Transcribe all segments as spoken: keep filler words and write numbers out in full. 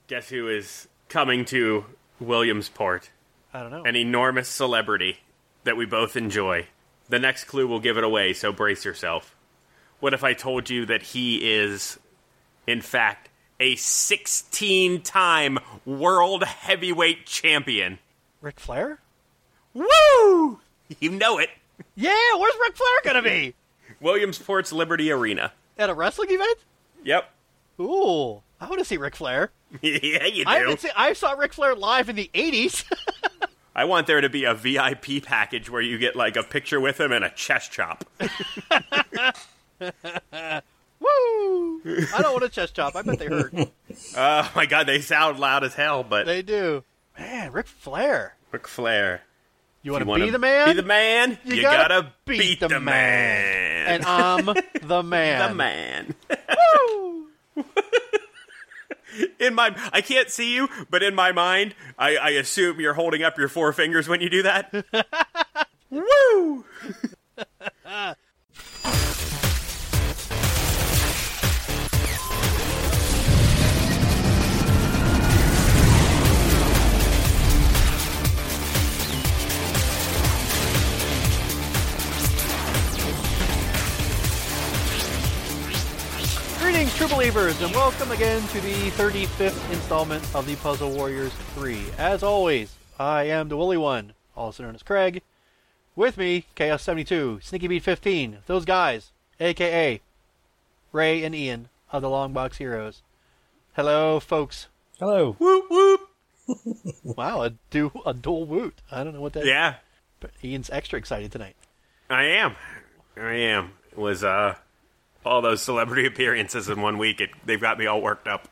Guess who is coming to Williamsport? I don't know. An enormous celebrity that we both enjoy. The next clue will give it away, so brace yourself. What if I told you that he is, in fact, a sixteen-time world heavyweight champion? Ric Flair? Woo! You know it. Yeah, where's Ric Flair gonna be? Williamsport's Liberty Arena. At a wrestling event? Yep. Ooh, I want to see Ric Flair. Yeah, you do. I haven't seen, I saw Ric Flair live in the eighties. I want there to be a V I P package where you get, like, a picture with him and a chest chop. Woo! I don't want a chest chop. I bet they hurt. Oh, my God, they sound loud as hell, but... They do. Man, Ric Flair. Ric Flair. You want to wanna be the man? Be the man? You, you gotta, gotta, beat, beat the, the man. man. And I'm the man. The man. Woo! In my, I can't see you, but in my mind, I, I assume you're holding up your four fingers when you do that. Woo! Greetings, true believers, and welcome again to the thirty-fifth installment of the Puzzle Warriors three. As always, I am the Woolly One, also known as Craig. With me, Chaos seventy-two, Sneaky Beat fifteen, those guys, a k a. Ray and Ian of the Longbox Heroes. Hello, folks. Hello. Whoop, whoop. Wow, a, du- a dual woot. I don't know what that is. Yeah, But Ian's extra excited tonight. I am. I am. It was, uh... all those celebrity appearances in one week, it, they've got me all worked up.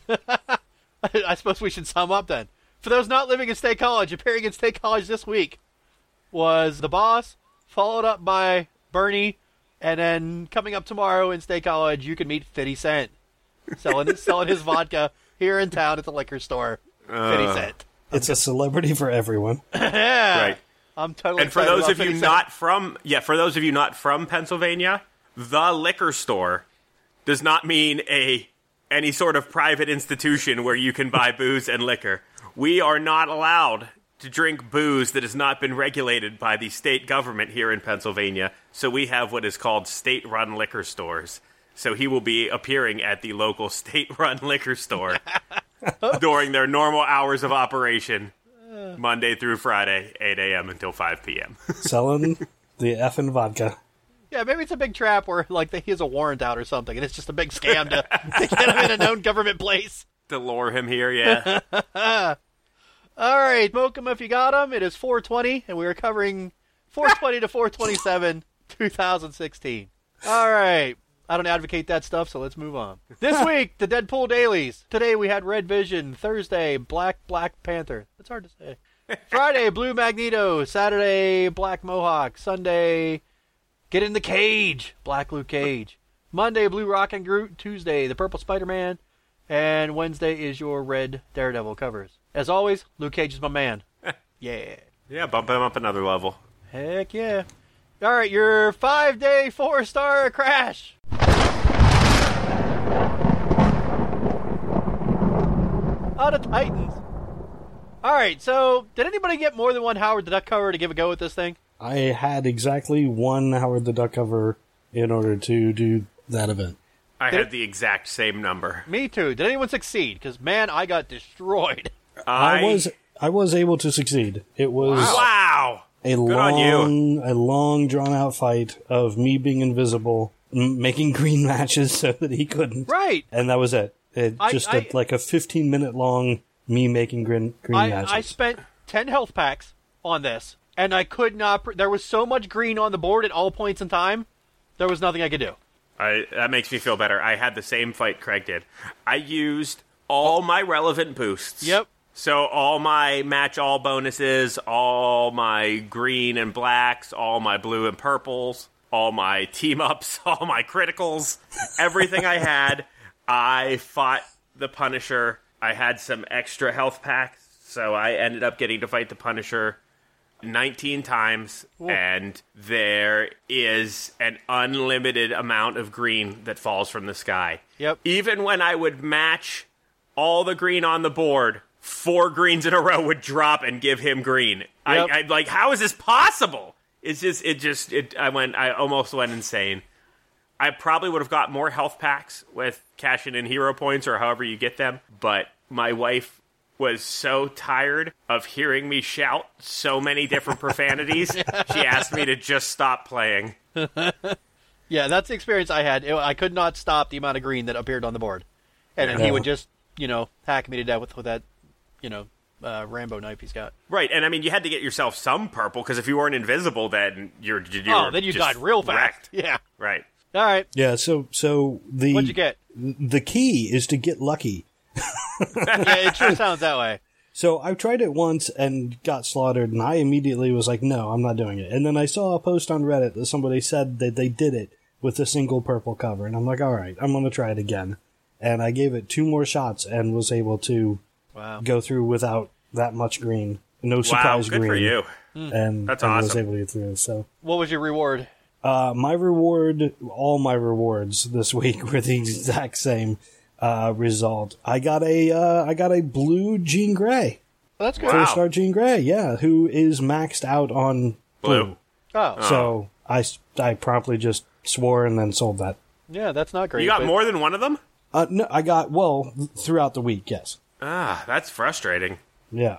I suppose we should sum up then. For those not living in State College, appearing in State College this week was The Boss, followed up by Bernie, and then coming up tomorrow in State College, you can meet fifty Cent. Selling, selling his vodka here in town at the liquor store. fifty Uh, Cent. It's a celebrity for everyone. Yeah. Right. I'm totally And for excited those about of you fifty Cent. not from, yeah, for those of you not from Pennsylvania, the liquor store does not mean a any sort of private institution where you can buy booze and liquor. We are not allowed to drink booze that has not been regulated by the state government here in Pennsylvania, so we have what is called state-run liquor stores. So he will be appearing at the local state-run liquor store during their normal hours of operation, Monday through Friday, eight a.m. until five p.m. Selling the effing vodka. Yeah, maybe it's a big trap where like he has a warrant out or something, and it's just a big scam to, to get him in a known government place. To lure him here, yeah. All right, smoke 'em if you got 'em. It is four twenty, and we are covering four twenty to four twenty-seven, twenty sixteen. All right. I don't advocate that stuff, so let's move on. This week, the Deadpool dailies. Today we had Red Vision. Thursday, Black Black Panther. That's hard to say. Friday, Blue Magneto. Saturday, Black Mohawk. Sunday, Get in the Cage. Black Luke Cage. Monday, Blue Rock and Groot. Tuesday, the Purple Spider-Man. And Wednesday is your Red Daredevil covers. As always, Luke Cage is my man. Yeah. Yeah, bump him up another level. Heck yeah. All right, your five-day, four-star crash. Out of Titans. All right, so did anybody get more than one Howard the Duck cover to give a go at this thing? I had exactly one Howard the Duck cover in order to do that event. I Did had it- the exact same number. Me too. Did anyone succeed? Because, man, I got destroyed. I, I was I was able to succeed. It was Wow! a Good on you. long, a long drawn out fight of me being invisible, m- making green matches so that he couldn't. Right. And that was it. It I- just I- a, like a fifteen minute long me making green green I, matches. I spent ten health packs on this, and I could not... Pr- there was so much green on the board at all points in time, there was nothing I could do. I, that makes me feel better. I had the same fight Craig did. I used all my relevant boosts. Yep. So all my match all bonuses, all my green and blacks, all my blue and purples, all my team-ups, all my criticals, everything I had, I fought the Punisher. I had some extra health packs, so I ended up getting to fight the Punisher nineteen times, and there is an unlimited amount of green that falls from the sky. Yep. Even when I would match all the green on the board, four greens in a row would drop and give him green. Yep. I, I like, how is this possible? It's just, it just, it. I went, I almost went insane. I probably would have got more health packs with cashing in hero points or however you get them, but my wife was so tired of hearing me shout so many different profanities, she asked me to just stop playing. Yeah, that's the experience I had. It, I could not stop the amount of green that appeared on the board. And then he Yeah. would just, you know, hack me to death with, with that, you know, uh, Rambo knife he's got. Right, and I mean, you had to get yourself some purple, because if you weren't invisible, then you're, you're Oh, then you just died real fast. wrecked. Yeah. Right. All right. Yeah, so so the What'd you get? the key is to get lucky. Yeah, it sure sounds that way. So I tried it once and got slaughtered, and I immediately was like, no, I'm not doing it. And then I saw a post on Reddit that somebody said that they did it with a single purple cover, and I'm like, all right, I'm going to try it again. And I gave it two more shots and was able to Wow. go through without that much green. No Wow, surprise good green. for you. And, That's and was awesome. able to get through it. So What was your reward? uh, my reward, all my rewards this week were the exact same uh, result. I got a uh, I got a blue Jean Grey. Well, that's good. Wow. Four star Jean Grey, yeah, who is maxed out on blue. Blue. Oh, So I, I promptly just swore and then sold that. yeah, that's not great. You got but- more than one of them? Uh, no, I got, well, throughout the week, yes. Ah, that's frustrating. Yeah.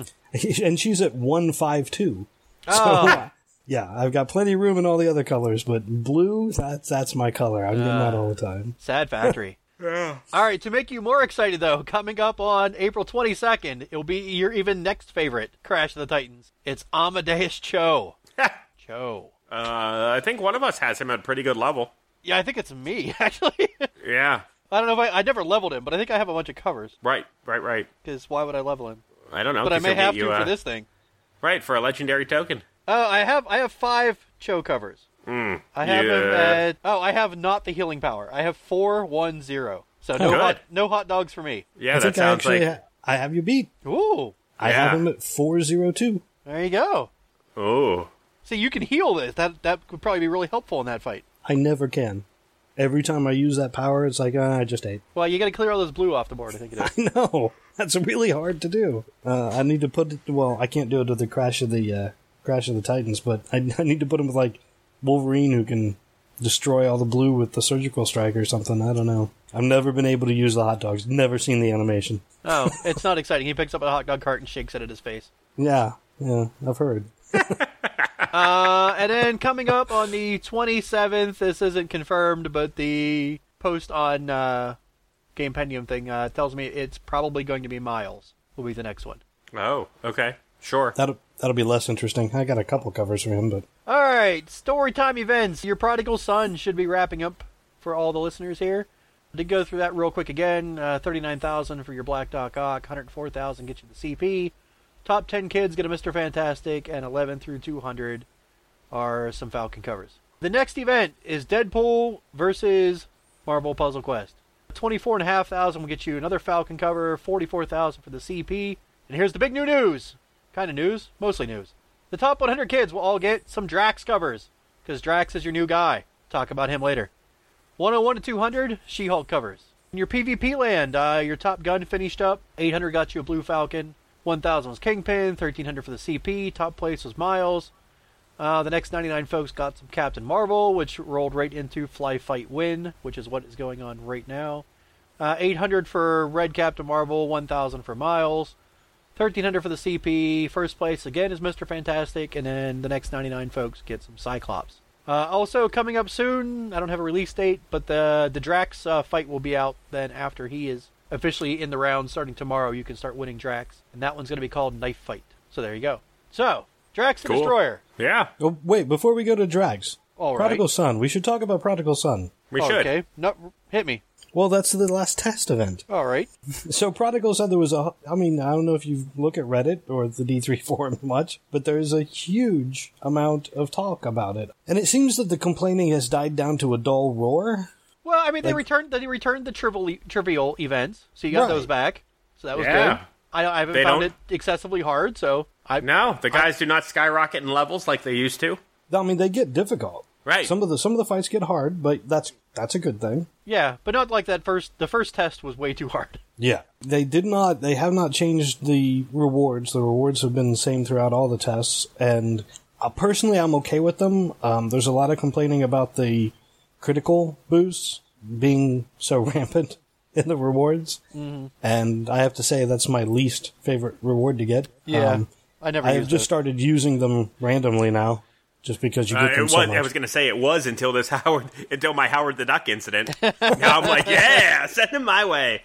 And she's at one five two. Oh. So, yeah, I've got plenty of room in all the other colors, but blue, that's, that's my color. I'm getting that all the time. Sad factory. All right, to make you more excited, though, coming up on April twenty-second, it'll be your even next favorite, Crash of the Titans. It's Amadeus Cho. Cho. Uh, I think one of us has him at a pretty good level. Yeah, I think it's me, actually. Yeah. I don't know if I, I never leveled him, but I think I have a bunch of covers, Right, right, right. because why would I level him? I don't know. But I 'cause may he'll get have you, to uh, for this thing. Right, for a legendary token. Oh, I have I have five Cho covers. Mm, I have him yeah. at... Oh, I have not the healing power. I have four one zero. So no Good. hot, no hot dogs for me. Yeah, I that think I sounds actually like... ha- I have you beat. Ooh, I Yeah. have him at four oh two. there you go. Oh. See, you can heal this. That that would probably be really helpful in that fight. I never can. Every time I use that power, it's like, ah, I just ate. Well, you got to clear all those blue off the board, I think it is. No, that's really hard to do. Uh, I need to put it, well, I can't do it with the Crash of the, uh, Crash of the Titans, but I, I need to put him with, like, Wolverine, who can destroy all the blue with the surgical strike or something. I don't know. I've never been able to use the hot dogs. Never seen the animation. Oh, it's not exciting. He picks up a hot dog cart and shakes it at his face. Yeah, yeah, I've heard. Uh, and then coming up on the twenty-seventh, this isn't confirmed, but the post on uh, Game Pendium thing uh, tells me it's probably going to be Miles will be the next one. Oh, okay. Sure. That'll, that'll be less interesting. I got a couple covers for him, but All right, story time events. Your Prodigal Son should be wrapping up for all the listeners here. To go through that real quick again, uh, thirty-nine thousand for your Black Doc Ock, one hundred four thousand get you the C P. Top ten kids get a Mister Fantastic, and eleven through two hundred are some Falcon covers. The next event is Deadpool versus Marvel Puzzle Quest. twenty-four thousand five hundred will get you another Falcon cover, forty-four thousand for the C P. And here's the big new news. Kind of news, mostly news. The top one hundred kids will all get some Drax covers, because Drax is your new guy. Talk about him later. one oh one to two hundred, She-Hulk covers. In your PvP land, uh, your Top Gun finished up. eight hundred got you a Blue Falcon. one thousand was Kingpin. thirteen hundred for the C P. Top place was Miles. Uh, the next ninety-nine folks got some Captain Marvel, which rolled right into Fly Fight Win, which is what is going on right now. Uh, eight hundred for Red Captain Marvel. one thousand for Miles. thirteen hundred for the C P. First place again is Mister Fantastic, and then the next ninety-nine folks get some Cyclops. Uh, also coming up soon, I don't have a release date, but the the Drax uh, fight will be out then after he is officially in the round. Starting tomorrow, you can start winning Drax, and that one's going to be called Knife Fight. So there you go. So, Drax the Cool. Destroyer. Yeah, oh, wait, before we go to Drags, All right. Prodigal Son. We should talk about Prodigal Son. we Oh, should. Okay, no, hit me. Well, that's the last test event. All right. So Prodigal Son, there was a, I mean, I don't know if you look at Reddit or the D three forum much, but there's a huge amount of talk about it. And it seems that the complaining has died down to a dull roar. Well, I mean, they Like- returned they returned the trivial trivial events, so you got Right. those back. So that was Yeah. good. I, I haven't They found don't- it excessively hard, so I No, the guys do not skyrocket in levels like they used to. I mean, they get difficult. Right. Some of the some of the fights get hard, but that's that's a good thing. Yeah, but not like that first. The first test was way too hard. Yeah. They did not. They have not changed the rewards. The rewards have been the same throughout all the tests, and uh, personally, I'm okay with them. Um, there's a lot of complaining about the critical boosts being so rampant in the rewards, mm-hmm. and I have to say that's my least favorite reward to get. Yeah, um, I never. I have used just it. started using them randomly now, just because you get Uh, them it so was, much. I was going to say it was until this Howard, until my Howard the Duck incident. Now I'm like, yeah, send him my way.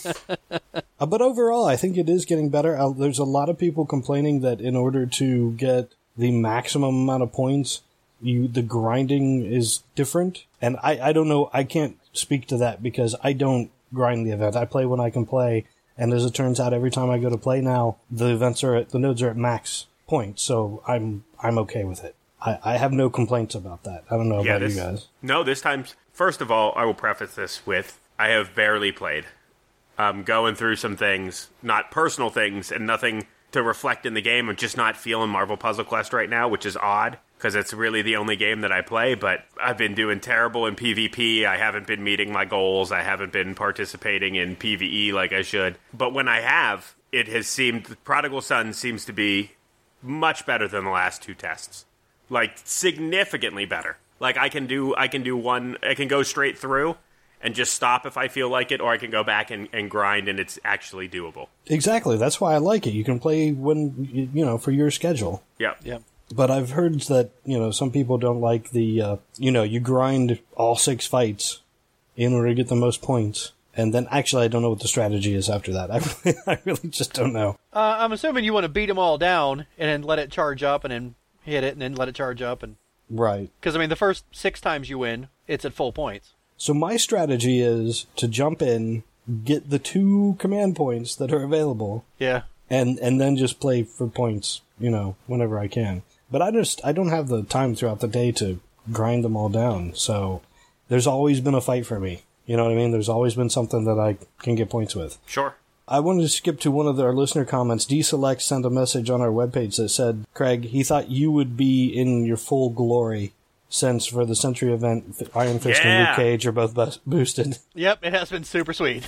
Uh, but overall, I think it is getting better. Uh, there's a lot of people complaining that in order to get the maximum amount of points, you the grinding is different. And I, I don't know, I can't speak to that because I don't grind the event. I play when I can play, and as it turns out, every time I go to play now, the events are at, the nodes are at max points, so I'm I'm okay with it. I, I have no complaints about that. I don't know Yeah, about this, you guys. No, this time, first of all, I will preface this with, I have barely played. I'm going through some things, not personal things, and nothing to reflect in the game. I'm just not feeling Marvel Puzzle Quest right now, which is odd, because it's really the only game that I play, but I've been doing terrible in PvP. I haven't been meeting my goals. I haven't been participating in PvE like I should. But when I have, it has seemed, Prodigal Son seems to be much better than the last two tests. Like, significantly better. Like, I can do, I can do one, I can go straight through and just stop if I feel like it, or I can go back and, and grind, and it's actually doable. Exactly. That's why I like it. You can play when, you you know, for your schedule. Yep. Yep. But I've heard that, you know, some people don't like the, uh, you know, you grind all six fights in order to get the most points. And then, actually, I don't know what the strategy is after that. I really, I really just don't know. Uh, I'm assuming you want to beat them all down and then let it charge up and then hit it and then let it charge up. and Right. Because, I mean, the first six times you win, it's at full points. So my strategy is to jump in, get the two command points that are available, Yeah. and, and then just play for points, you know, whenever I can. But I just, I don't have the time throughout the day to grind them all down, so there's always been a fight for me. You know what I mean? There's always been something that I can get points with. Sure. I wanted to skip to one of our listener comments. D-Select sent a message on our webpage that said, Craig, he thought you would be in your full glory since for the Century event, Iron Fist Yeah. and Luke Cage are both bu- boosted. Yep, it has been super sweet.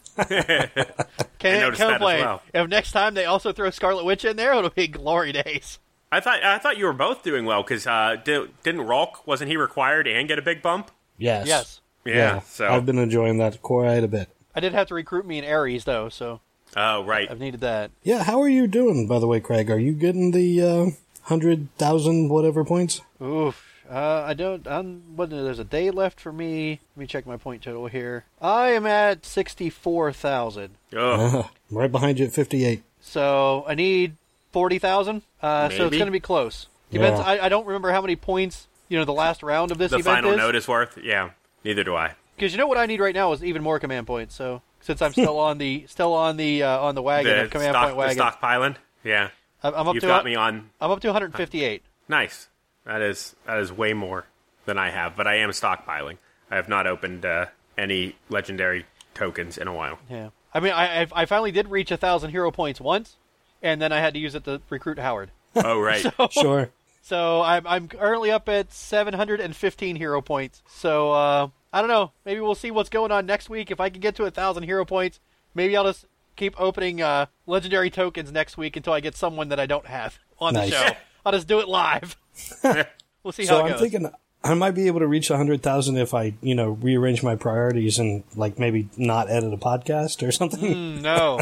I Can't noticed that as complain. well. If next time they also throw Scarlet Witch in there, it'll be glory days. I thought I thought you were both doing well, because uh, di- didn't Rolk, wasn't he required and get a big bump? Yes. Yes. Yeah, so... I've been enjoying that quite a bit. I did have to recruit me in Ares, though, so Oh, right. I've needed that. Yeah, how are you doing, by the way, Craig? Are you getting the uh, one hundred thousand whatever points? Oof. Uh, I don't. I'm. What? There's a day left for me. Let me check my point total here. I am at sixty-four thousand. Ugh. Right behind you at fifty-eight. So I need forty thousand. Uh, so it's Maybe. going to be close. Yeah. Depends. I, I don't remember how many points. You know, the last round of this The event final is. note is worth? Yeah, neither do I. Because you know what I need right now is even more command points. So since I'm still on the still on the uh, on the wagon The, of command stock, point wagon, the stockpiling? Yeah. I'm I'm up You've to got me on... I'm up to one hundred fifty-eight. Nice. That is that is way more than I have, but I am stockpiling. I have not opened uh, any legendary tokens in a while. Yeah. I mean, I I I finally did reach a thousand hero points once, and then I had to use it to recruit Howard. Oh, right. so, Sure. So I'm I'm currently up at seven hundred fifteen hero points. So uh, I don't know. Maybe we'll see what's going on next week. If I can get to a thousand hero points, maybe I'll just keep opening uh, legendary tokens next week until I get someone that I don't have on Nice. the show. I'll just do it live. We'll see So how it I'm goes. thinking I might be able to reach one hundred thousand if I, you know, rearrange my priorities and, like, maybe not edit a podcast or something. Mm, no.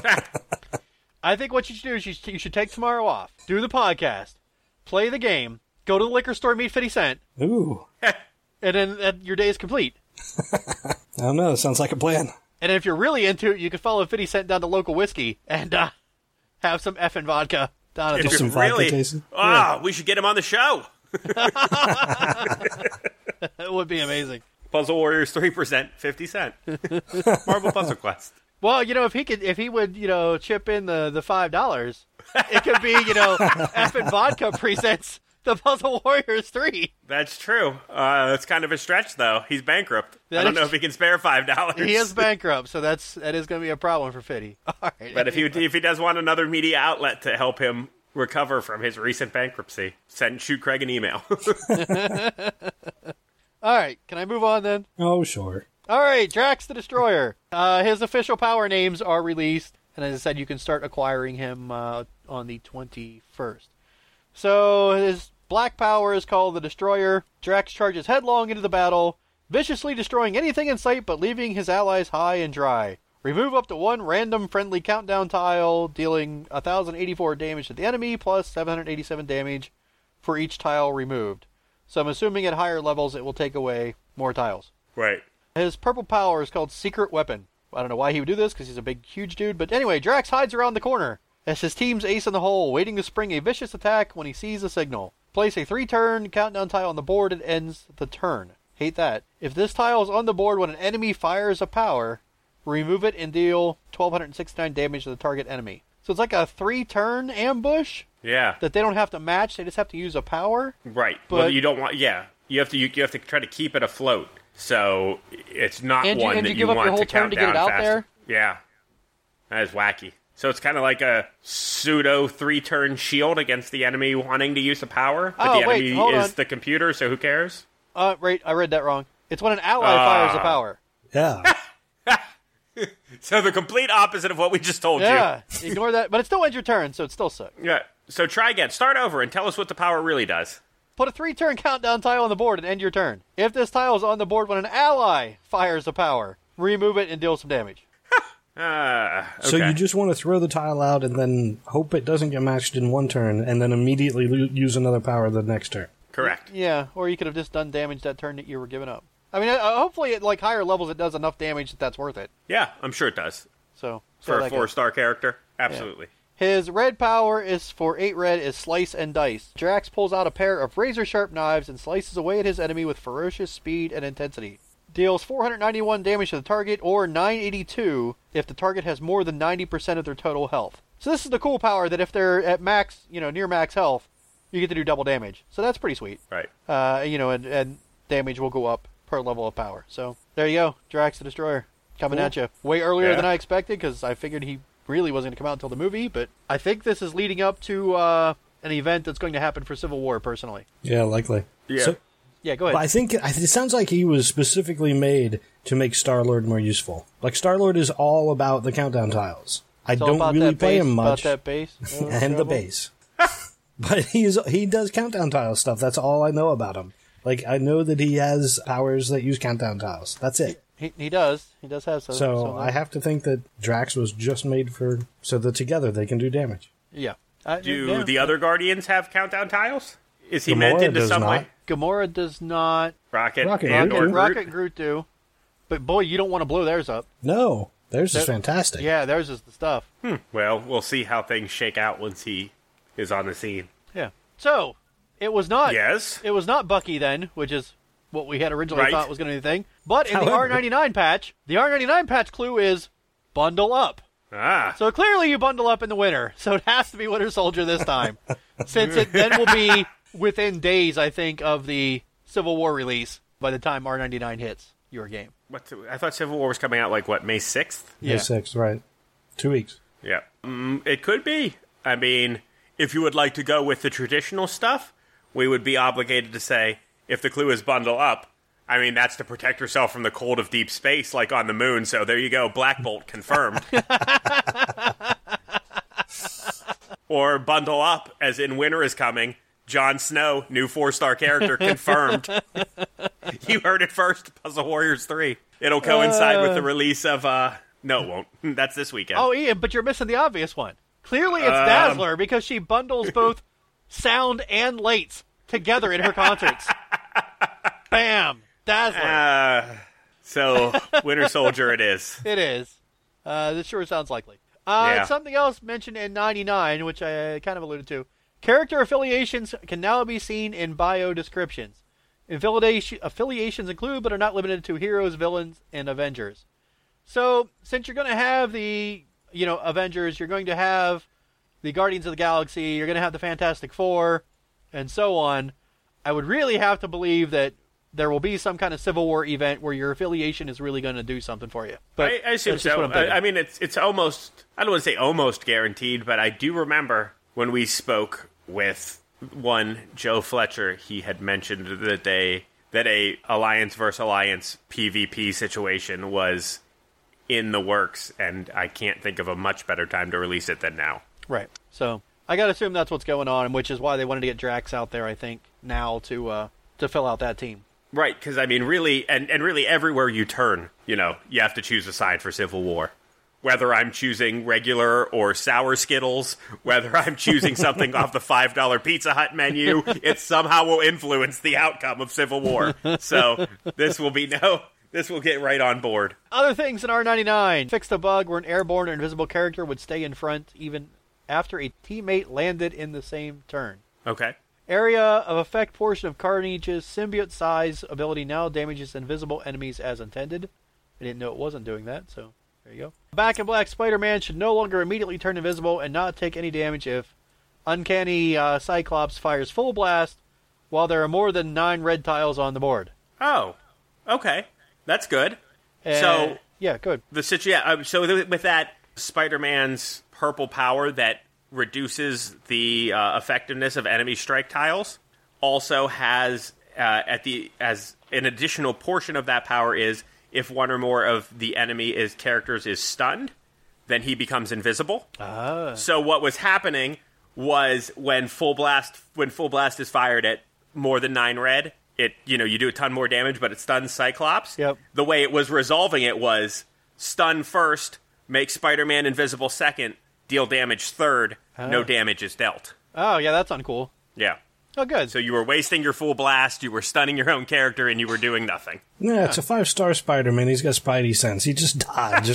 I think what you should do is you should, you should take tomorrow off, do the podcast, play the game, go to the liquor store, meet fifty cent, Ooh. and then uh, your day is complete. I don't know. Sounds like a plan. And if you're really into it, you can follow fifty cent down to local whiskey and uh, have some effing vodka down at If the Just you're some vodka really... tasting? Ah, we should get him on the show. It would be amazing. Puzzle Warriors three percent, fifty cent. Marvel Puzzle Quest. Well, you know, if he could, if he would, you know, chip in the, the five dollars, it could be, you know, effing vodka presents the Puzzle Warriors three. That's true. Uh, that's kind of a stretch, though. He's bankrupt. That I don't is- know if he can spare five dollars. He is bankrupt, so that's that is going to be a problem for Fitty. All right, But if he if he does want another media outlet to help him recover from his recent bankruptcy, send shoot Craig an email. All right, can I move on then? Oh, sure. All right, Drax the Destroyer. Uh, his official power names are released, and as I said, you can start acquiring him uh, on the twenty-first. So his black power is called the Destroyer. Drax charges headlong into the battle, viciously destroying anything in sight but leaving his allies high and dry. Remove up to one random friendly countdown tile, dealing one thousand eighty-four damage to the enemy, plus seven hundred eighty-seven damage for each tile removed. So I'm assuming at higher levels it will take away more tiles. Right. His purple power is called Secret Weapon. I don't know why he would do this, because he's a big, huge dude. But anyway, Drax hides around the corner as his team's ace in the hole, waiting to spring a vicious attack when he sees a signal. Place a three-turn countdown tile on the board and ends the turn. Hate that. If this tile is on the board when an enemy fires a power, remove it and deal one thousand two hundred sixty-nine damage to the target enemy. So it's like a three-turn ambush Yeah. that they don't have to match. They just have to use a power. Right. But- well, you don't want. Yeah. You have to. You, you have to try to keep it afloat. So it's not And you- one and that you you, give up your want whole to turn count to get down it out faster. there? Yeah. That is wacky. So it's kind of like a pseudo three-turn shield against the enemy wanting to use a power, but Oh, the wait, enemy hold is on. the computer, so who cares? Uh, right, I read that wrong. It's when an ally Ah. fires a power. Yeah. So the complete opposite of what we just told Yeah, ignore that. But it still ends your turn, so it still sucks. you. Yeah. So try again. Start over and tell us what the power really does. Put a three-turn countdown tile on the board and end your turn. If this tile is on the board when an ally fires a power, remove it and deal some damage. Uh, okay. So you just want to throw the tile out and then hope it doesn't get matched in one turn, and then immediately lo- use another power the next turn. Correct. Yeah, or you could have just done damage that turn that you were giving up. I mean, uh, hopefully at like higher levels it does enough damage that that's worth it. Yeah, I'm sure it does. So For so a that goes. four-star character, absolutely. His red power is for eight red is Slice and Dice. Drax pulls out a pair of razor-sharp knives and slices away at his enemy with ferocious speed and intensity. Deals four hundred ninety-one damage to the target, or nine eighty-two if the target has more than ninety percent of their total health. So this is the cool power that if they're at max, you know, near max health, you get to do double damage. So that's pretty sweet. Right. Uh, you know, and, and damage will go up per level of power. So there you go, Drax the Destroyer coming Cool. at you way earlier Yeah. than I expected, because I figured he really wasn't going to come out until the movie. But I think this is leading up to uh, an event that's going to happen for Civil War. Personally, Yeah, likely. Yeah. So, yeah, go ahead. but I think it sounds like he was specifically made to make Star-Lord more useful. Like, Star-Lord is all about the countdown tiles. I It's all don't about really that play base, him much. About that base Oh, and the trouble. base. But he's he does countdown tile stuff. That's all I know about him. Like, I know that he has powers that use countdown tiles. That's it. He he does. He does have some. So some I have to think that Drax was just made for so that together they can do damage. yeah. I, Do yeah. the other Guardians have countdown tiles? Is he Gamora meant into does some not. way? Gamora does not. Rocket, Rocket and Groot or do. Groot? Rocket and Groot do. But boy, you don't want to blow theirs up. No, theirs is That- fantastic. Yeah, theirs is the stuff. Hmm. Well, we'll see how things shake out once he is on the scene. Yeah. So it was not. Yes. It was not Bucky then, which is what we had originally Right. thought was going to be the thing. But in the However- R ninety-nine patch, the R ninety-nine patch clue is bundle up. Ah. So clearly you bundle up in the winter. So it has to be Winter Soldier this time. Since it then will be within days, I think, of the Civil War release by the time R ninety-nine hits your game. What's I thought Civil War was coming out like what, May sixth? May sixth, right? Two weeks. Yeah. Mm, it could be. I mean, if you would like to go with the traditional stuff, we would be obligated to say, if the clue is bundle up, I mean, that's to protect yourself from the cold of deep space, like on the moon. So there you go, Black Bolt confirmed. Or bundle up, as in winter is coming. Jon Snow, new four-star character, confirmed. You heard it first, Puzzle Warriors three. It'll coincide with the release of, uh... No, it won't. That's this weekend. Oh, Ian, but you're missing the obvious one. Clearly it's Um, Dazzler because she bundles both sound and lights together in her concerts. Bam! Dazzler. Uh, so, Winter Soldier it is. It is. Uh, this sure sounds likely. Uh, Yeah. Something else mentioned in ninety-nine, which I kind of alluded to. Character affiliations can now be seen in bio descriptions. Affiliation, affiliations include, but are not limited to, heroes, villains, and Avengers. So, since you're going to have the, you know, Avengers, you're going to have the Guardians of the Galaxy, you're going to have the Fantastic Four, and so on, I would really have to believe that there will be some kind of Civil War event where your affiliation is really going to do something for you. But I, I assume that's just so. what I'm thinking. I, I mean, it's it's almost, I don't want to say almost guaranteed, but I do remember when we spoke with one Joe Fletcher, he had mentioned that they that a Alliance versus Alliance PvP situation was in the works, and I can't think of a much better time to release it than now. Right. So I gotta assume that's what's going on, which is why they wanted to get Drax out there, I think, now to uh, to fill out that team. Right, because, I mean, really, and, and really everywhere you turn, you know, you have to choose a side for Civil War. Whether I'm choosing regular or sour Skittles, whether I'm choosing something off the five dollar Pizza Hut menu, it somehow will influence the outcome of Civil War. So this will be no... This will get right on board. Other things in R ninety-nine. Fixed a bug where an airborne or invisible character would stay in front even after a teammate landed in the same turn. Okay. Area of effect portion of Carnage's symbiote size ability now damages invisible enemies as intended. I didn't know it wasn't doing that, so there you go. Back in Black, Spider-Man should no longer immediately turn invisible and not take any damage if Uncanny uh, Cyclops fires full blast while there are more than nine red tiles on the board. Oh, okay. That's good. Uh, so yeah, good. The situ- yeah, uh, so th- with that, Spider-Man's purple power that reduces the uh, effectiveness of enemy strike tiles also has uh, at the as an additional portion of that power is if one or more of the enemy is characters is stunned, then he becomes invisible. Ah. So what was happening was when full blast when full blast is fired at more than nine red. It, you know, you do a ton more damage, but it stuns Cyclops. Yep. The way it was resolving it was stun first, make Spider-Man invisible second, deal damage third, Oh. no damage is dealt. Oh, yeah, that's uncool. Yeah. Oh, good. So you were wasting your full blast, you were stunning your own character, and you were doing nothing. Yeah, it's a five-star Spider-Man. He's got Spidey sense. He just dodged.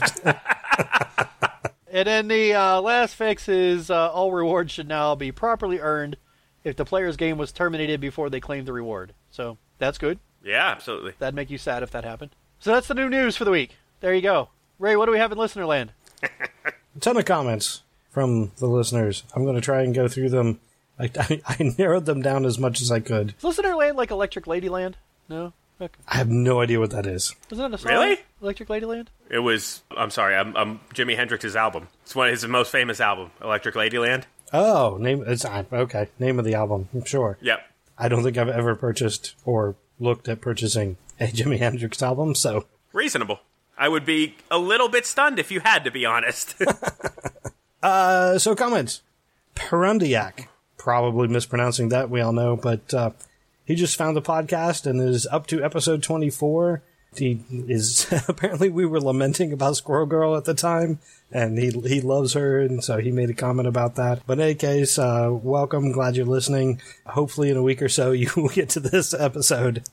And then the uh, last fix is uh, all rewards should now be properly earned if the player's game was terminated before they claimed the reward. So that's good. Yeah, absolutely. That'd make you sad if that happened. So that's the new news for the week. There you go. Ray, what do we have in listener land? A ton of comments from the listeners. I'm going to try and go through them. I, I, I narrowed them down as much as I could. Is listener land like Electric Ladyland? No? Okay. I have no idea what that is. Isn't that a song? Really? Electric Ladyland? It was, I'm sorry, I'm, I'm Jimi Hendrix's album. It's one of his most famous album, Electric Ladyland. Oh, name it's okay. Name of the album. I'm sure. Yep. I don't think I've ever purchased or looked at purchasing a Jimi Hendrix album, so Reasonable. I would be a little bit stunned if you had, to be honest. uh so comments. Perundiak. Probably mispronouncing that, we all know, but uh he just found the podcast and is up to episode twenty-four. He is apparently we were lamenting about Squirrel Girl at the time, and he he loves her, and so he made a comment about that. But in any case, uh, welcome. Glad you're listening. Hopefully, in a week or so, you will get to this episode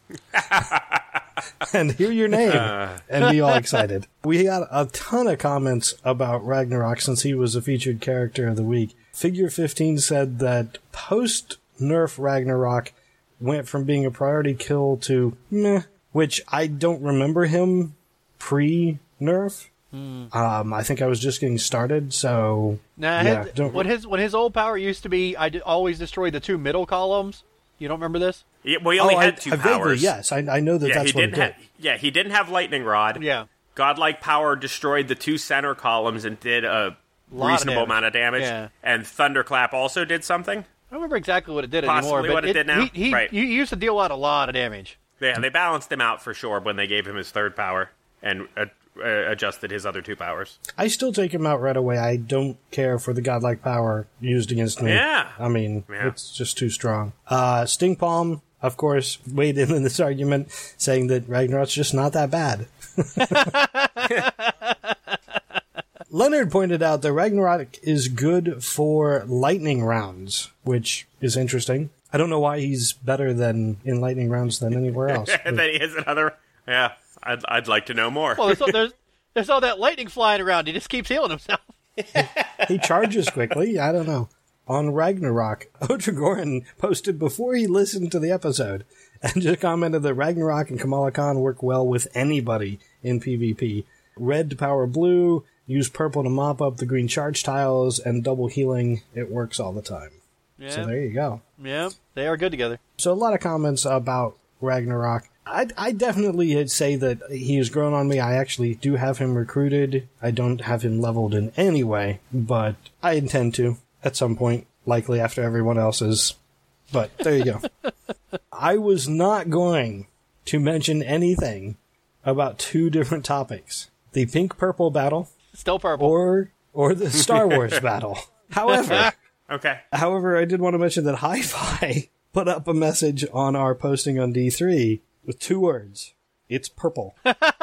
and hear your name uh. and be all excited. We got a ton of comments about Ragnarok since he was a featured character of the week. Figure fifteen said that post nerf Ragnarok went from being a priority kill to meh. Which I don't remember him pre-nerf. Mm. Um, I think I was just getting started, so nah, yeah. His, when his when his old power used to be, I did always destroy the two middle columns. You don't remember this? Yeah, well, he only oh, had I, two I powers. Vaguely, yes, I, I know that yeah, that's he what didn't it did. Ha- yeah, he didn't have lightning rod. Yeah, godlike power destroyed the two center columns and did a Lot reasonable of amount of damage. Yeah. And thunderclap also did something. I don't remember exactly what it did Possibly anymore. But what it, it did now. He, he, right. he used to deal out a lot of damage. Yeah, they balanced him out for sure when they gave him his third power and uh, uh, adjusted his other two powers. I still take him out right away. I don't care for the godlike power used against me. Yeah. I mean, yeah. it's just too strong. Uh, Sting Palm, of course, weighed in in this argument, saying that Ragnarok's just not that bad. Leonard pointed out that Ragnarok is good for lightning rounds, which is interesting. I don't know why he's better than in lightning rounds than anywhere else. That he is another. Yeah, I'd I'd like to know more. Well, there's, all, there's there's all that lightning flying around. He just keeps healing himself. He charges quickly. I don't know. On Ragnarok, Otragoran posted before he listened to the episode and just commented that Ragnarok and Kamala Khan work well with anybody in PvP. Red to power blue, use purple to mop up the green charge tiles, and double healing. It works all the time. Yeah. So there you go. Yeah, they are good together. So a lot of comments about Ragnarok. I I definitely say that he has grown on me. I actually do have him recruited. I don't have him leveled in any way, but I intend to at some point, likely after everyone else's. But there you go. I was not going to mention anything about two different topics. The pink-purple battle. Still purple. Or, or the Star Wars battle. However, Okay. however, I did want to mention that Hi-Fi put up a message on our posting on D three with two words. It's purple.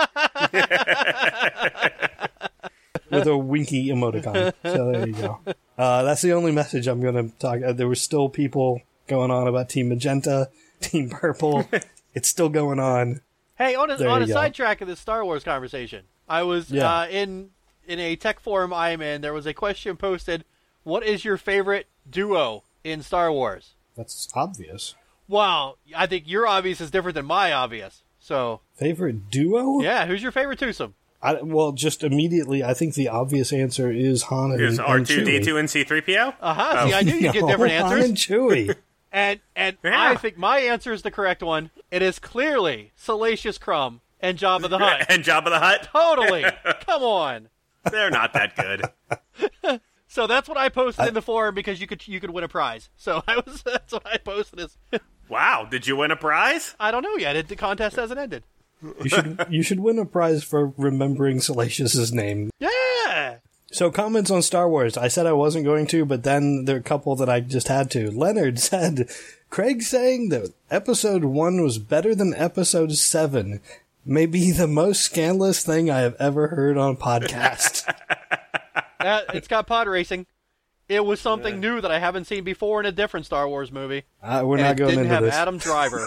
With a winky emoticon. So there you go. Uh, that's the only message I'm going to talk. Uh, there were still people going on about Team Magenta, Team Purple. It's still going on. Hey, on a, There on a you go. sidetrack of this Star Wars conversation, I was Yeah. uh, in in a tech forum I'm in. There was a question posted: "What is your favorite duo in Star Wars?" That's obvious. Well, I think your obvious is different than my obvious. So, Favorite duo? yeah, who's your favorite twosome? I, well, just immediately, I think the obvious answer is Han and, Here's and R two D Chewie. two and C three P O. Uh huh. See, I knew you'd get No, different Han answers. and Chewie. And and Yeah. I think my answer is the correct one. It is clearly Salacious Crumb and Jabba the Hutt. And Jabba the Hutt. Totally. Come on. They're not that good. So that's what I posted in the forum because you could you could win a prize. So I was that's what I posted. Is Wow, did you win a prize? I don't know yet. It, the contest hasn't ended. You should you should win a prize for remembering Salacious's name. Yeah. So comments on Star Wars. I said I wasn't going to, but then there are a couple that I just had to. Leonard said, Craig saying that episode one was better than episode seven may be the most scandalous thing I have ever heard on a podcast. Uh, it's got pod racing. It was something new that I haven't seen before in a different Star Wars movie. Uh, we're And not it going didn't into have this. Adam Driver.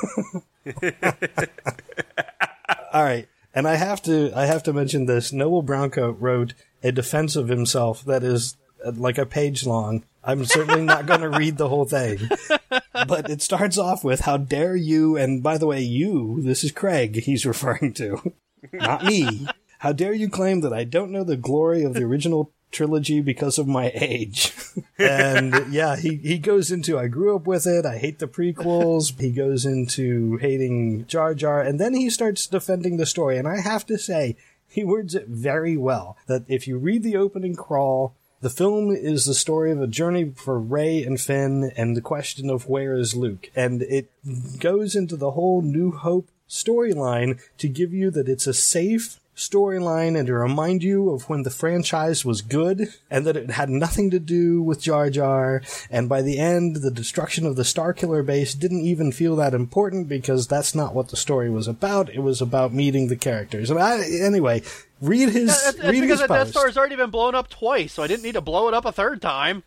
All right. And I have to I have to mention this. Noble Browncoat wrote a defense of himself that is uh, like a page long. I'm certainly not going to read the whole thing. But it starts off with, how dare you, and by the way, you, this is Craig he's referring to, not me. How dare you claim that I don't know the glory of the original trilogy because of my age? And yeah, he, he goes into, I grew up with it, I hate the prequels, he goes into hating Jar Jar, and then he starts defending the story, and I have to say, he words it very well, that if you read the opening crawl, the film is the story of a journey for Rey and Finn and the question of where is Luke, and it goes into the whole New Hope storyline to give you that it's a safe storyline and to remind you of when the franchise was good and that it had nothing to do with Jar Jar, and by the end the destruction of the Starkiller base didn't even feel that important because that's not what the story was about. It was about meeting the characters. And I, anyway, read his That's, that's read because his the Death post. Star's already been blown up twice, so I didn't need to blow it up a third time.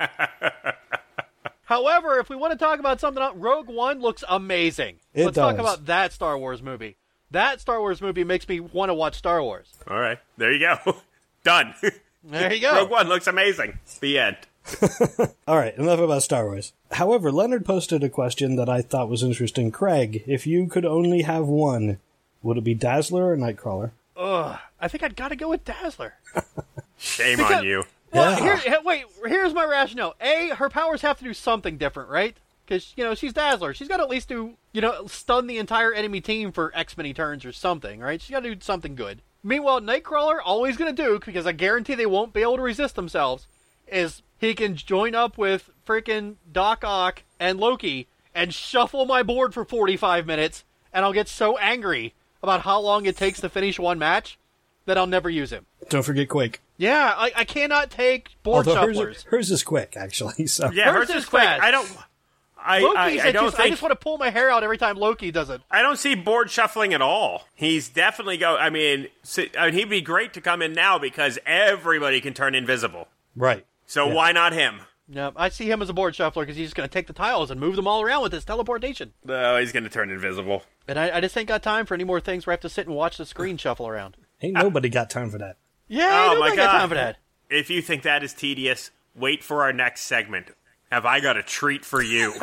However, if we want to talk about something else, Rogue One looks amazing. It Let's talk does. about that Star Wars movie. That Star Wars movie makes me want to watch Star Wars. All right, there you go. Done. There you go. Rogue One looks amazing. The end. All right, enough about Star Wars. However, Leonard posted a question that I thought was interesting. Craig, if you could only have one, would it be Dazzler or Nightcrawler? Ugh, I think I'd got to go with Dazzler. Shame Because- on you. Well, Yeah. here, he- wait, here's my rationale. A, her powers have to do something different, right? Because, you know, she's Dazzler. She's got to at least do, you know, stun the entire enemy team for X many turns or something, right? She's got to do something good. Meanwhile, Nightcrawler, all he's going to do, because I guarantee they won't be able to resist themselves, is he can join up with freaking Doc Ock and Loki and shuffle my board for forty-five minutes, and I'll get so angry about how long it takes to finish one match that I'll never use him. Don't forget Quake. Yeah, I, I cannot take board Although shufflers. hers, hers is quick, actually. So Yeah, Hers hers is is quick. fast. I don't. I, Loki's I, I it don't just, I think. just want to pull my hair out every time Loki does it. I don't see board shuffling at all. He's definitely go. I mean, si- I mean, he'd be great to come in now because everybody can turn invisible. right. So Yeah. why not him? No, I see him as a board shuffler because he's just going to take the tiles and move them all around with his teleportation. Oh, he's going to turn invisible. And I, I just ain't got time for any more things where I have to sit and watch the screen shuffle around. Ain't nobody got time for that. Yeah, Oh, I my don't got God. time for that. If you think that is tedious, wait for our next segment. Have I got a treat for you?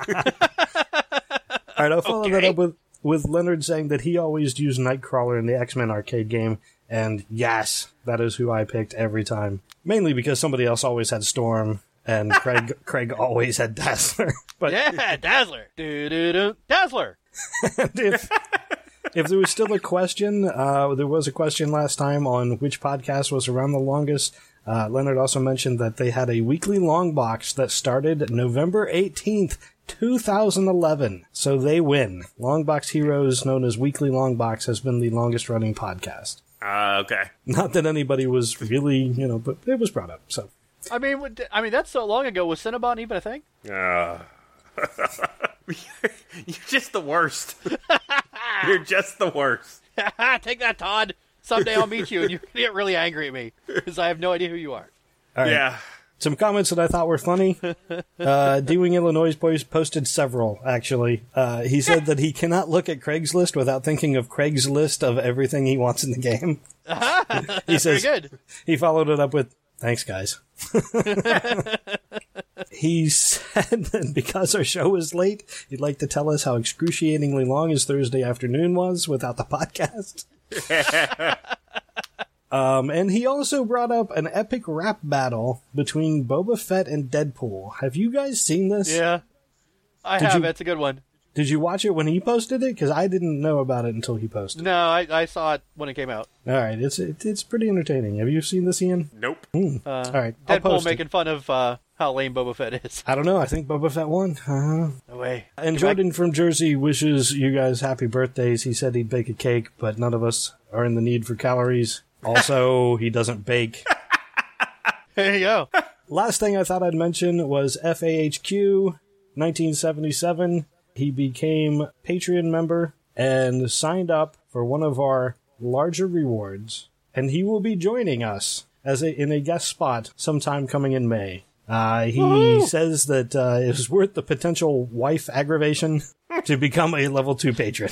All right, I'll follow that Okay. up with, with Leonard saying that he always used Nightcrawler in the X-Men arcade game, and yes, that is who I picked every time. Mainly because somebody else always had Storm, and Craig Craig always had Dazzler. But Yeah, Dazzler. Do-do-do. Dazzler. if if there was still a question, uh, there was a question last time on which podcast was around the longest. Uh, Leonard also mentioned that they had a weekly long box that started November eighteenth, two thousand eleven. So they win. Longbox Heroes, known as Weekly Longbox, has been the longest running podcast. Uh, okay. Not that anybody was really, you know, but it was brought up, so. I mean, I mean that's so long ago. Was Cinnabon even a thing? Uh, you're just the worst. You're just the worst. Take that, Todd. Someday I'll meet you, and you're going to get really angry at me, because I have no idea who you are. All right. Yeah. Some comments that I thought were funny. Uh, D-Wing Illinois boys posted several, actually. Uh, he said that he cannot look at Craigslist without thinking of Craig's list of everything he wants in the game. He says, very good. He followed it up with, thanks, guys. He said that because our show was late, he'd like to tell us how excruciatingly long his Thursday afternoon was without the podcast. Um, and he also brought up an epic rap battle between Boba Fett and Deadpool. Have you guys seen this? Yeah. I Did have. you- It's a good one. Did you watch it when he posted it? Because I didn't know about it until he posted. No, I, I saw it when it came out. All right, it's it, it's pretty entertaining. Have you seen this, Ian? Nope. Mm. Uh, All right, I'll Deadpool post making it. fun of uh, how lame Boba Fett is. I don't know. I think Boba Fett won. Uh-huh. No way. And You Jordan from Jersey wishes you guys happy birthdays. He said he'd bake a cake, but none of us are in the need for calories. Also, he doesn't bake. might- There you go. Last thing I thought I'd mention was F A H Q nineteen seventy-seven. He became Patreon member and signed up for one of our larger rewards, and he will be joining us as a, in a guest spot sometime coming in May. Uh, he Woo-hoo! says that uh, it was worth the potential wife aggravation to become a level two patron.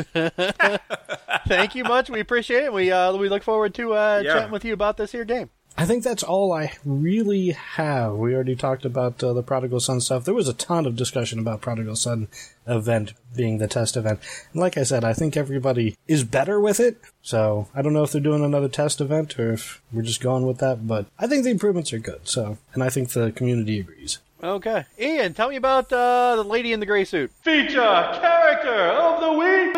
Thank you much. We appreciate it. We uh, we look forward to uh, Yeah. chatting with you about this here game. I think that's all I really have. We already talked about uh, the Prodigal Son stuff. There was a ton of discussion about Prodigal Son event being the test event. And like I said, I think everybody is better with it. So I don't know if they're doing another test event or if we're just going with that. But I think the improvements are good. So, and I think the community agrees. Okay. Ian, tell me about uh, the lady in the gray suit. Feature character of the week.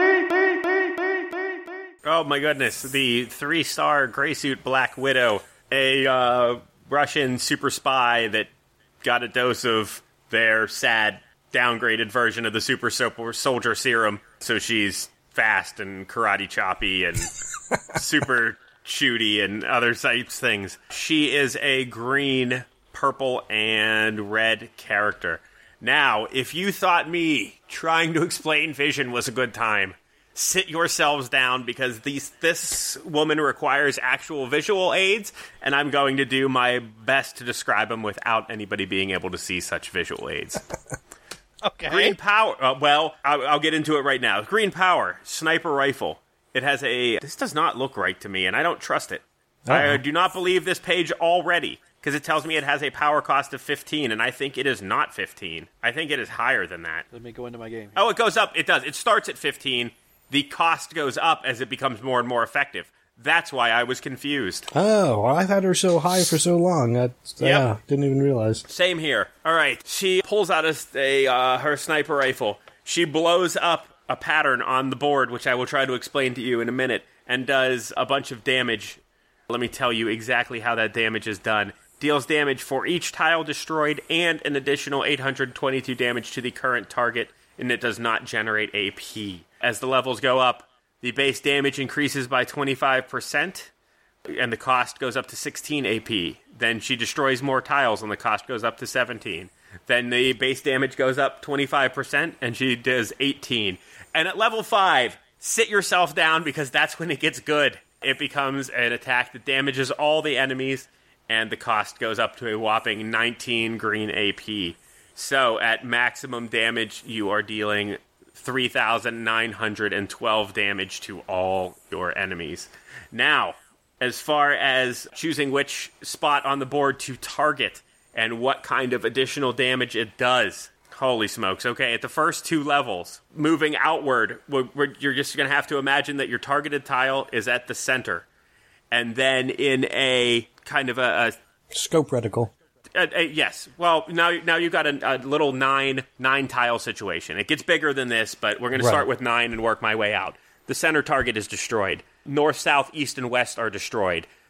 Oh my goodness, the three-star gray suit Black Widow, a uh, Russian super spy that got a dose of their sad, downgraded version of the super so- soldier serum, so she's fast and karate choppy and super shooty and other types things. She is a green, purple, and red character. Now, if you thought me trying to explain Vision was a good time, sit yourselves down, because these, this woman requires actual visual aids, and I'm going to do my best to describe them without anybody being able to see such visual aids. Okay. Green power. Uh, well, I'll, I'll get into it right now. Green power, sniper rifle. It has a... This does not look right to me, and I don't trust it. I do not believe this page already, because it tells me it has a power cost of fifteen, and I think it is not fifteen. I think it is higher than that. Let me go into my game. Oh, it goes up. It does. It starts at fifteen. The cost goes up as it becomes more and more effective. That's why I was confused. Oh, well, I've had her so high for so long. I yeah, didn't even realize. Same here. All right. She pulls out a, a uh, her sniper rifle. She blows up a pattern on the board, which I will try to explain to you in a minute, and does a bunch of damage. Let me tell you exactly how that damage is done. Deals damage for each tile destroyed and an additional eight hundred twenty-two damage to the current target, and it does not generate A P. As the levels go up, the base damage increases by twenty-five percent, and the cost goes up to sixteen A P. Then she destroys more tiles, and the cost goes up to seventeen. Then the base damage goes up twenty-five percent, and she does eighteen. And at level five, sit yourself down, because that's when it gets good. It becomes an attack that damages all the enemies, and the cost goes up to a whopping nineteen green A P. So at maximum damage, you are dealing three thousand nine hundred twelve damage to all your enemies. Now, as far as choosing which spot on the board to target and what kind of additional damage it does, holy smokes. Okay, at the first two levels, moving outward, we're, we're, you're just going to have to imagine that your targeted tile is at the center. And then in a kind of a... a Scope reticle. Uh, uh, yes. Well, now now you've got a, a little nine nine tile situation. It gets bigger than this, but we're going to Right. start with nine and work my way out. The center target is destroyed. North, south, east, and west are destroyed.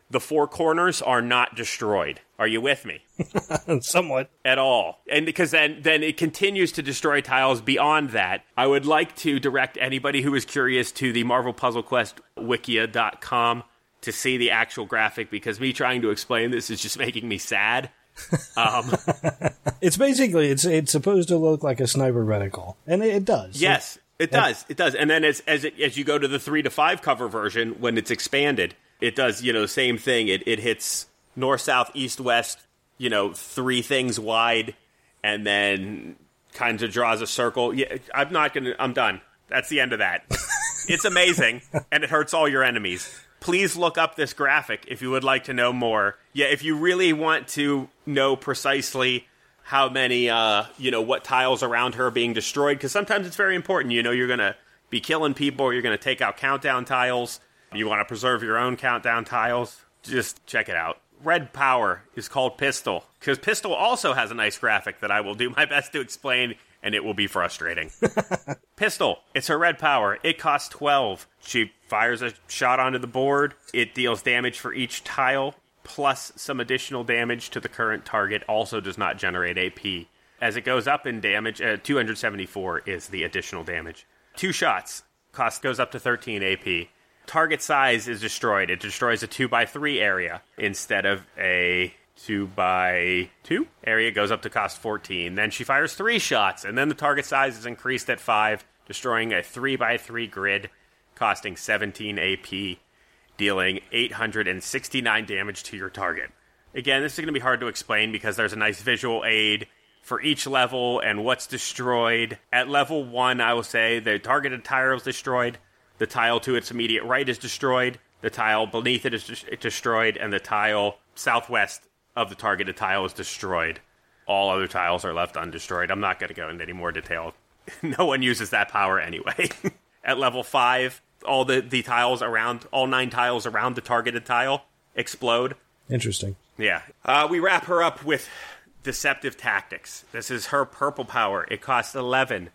the four corners are not destroyed. Are you with me? Somewhat. At all. And because then, then it continues to destroy tiles beyond that. I would like to direct anybody who is curious to the Marvel Puzzle Quest wikia dot com to see the actual graphic, because me trying to explain this is just making me sad. Um, it's basically, it's it's supposed to look like a sniper reticle. And it, it does. Yes, it does. It does. And then as as, it, as you go to the three to five cover version, when it's expanded, it does, you know, same thing. It it hits north, south, east, west, you know, three things wide, and then kind of draws a circle. Yeah, I'm not going to, I'm done. That's the end of that. It's amazing, and it hurts all your enemies. Please look up this graphic if you would like to know more. Yeah, if you really want to know precisely how many, uh, you know, what tiles around her are being destroyed, because sometimes it's very important. You know, you're going to be killing people, or you're going to take out countdown tiles. You want to preserve your own countdown tiles. Just check it out. Red Power is called Pistol, because Pistol also has a nice graphic that I will do my best to explain, and it will be frustrating. Pistol, it's her red power. It costs twelve. She fires a shot onto the board. It deals damage for each tile, plus some additional damage to the current target. Also does not generate A P. As it goes up in damage, uh, two hundred seventy-four is the additional damage. Two shots. Cost goes up to thirteen A P. Target size is destroyed. It destroys a two by three area instead of a two by two area. Goes up to cost fourteen. Then she fires three shots, and then the target size is increased at five, destroying a three by three grid, costing seventeen A P, dealing eight hundred sixty-nine damage to your target. Again, this is going to be hard to explain because there's a nice visual aid for each level and what's destroyed. At level one, I will say the targeted tile is destroyed. The tile to its immediate right is destroyed. The tile beneath it is des- destroyed. And the tile southwest of the targeted tile is destroyed. All other tiles are left undestroyed. I'm not going to go into any more detail. No one uses that power anyway. At level five, all the, the tiles around, all nine tiles around the targeted tile explode. Interesting. Yeah. Uh, we wrap her up with Deceptive Tactics. This is her purple power. It costs eleven.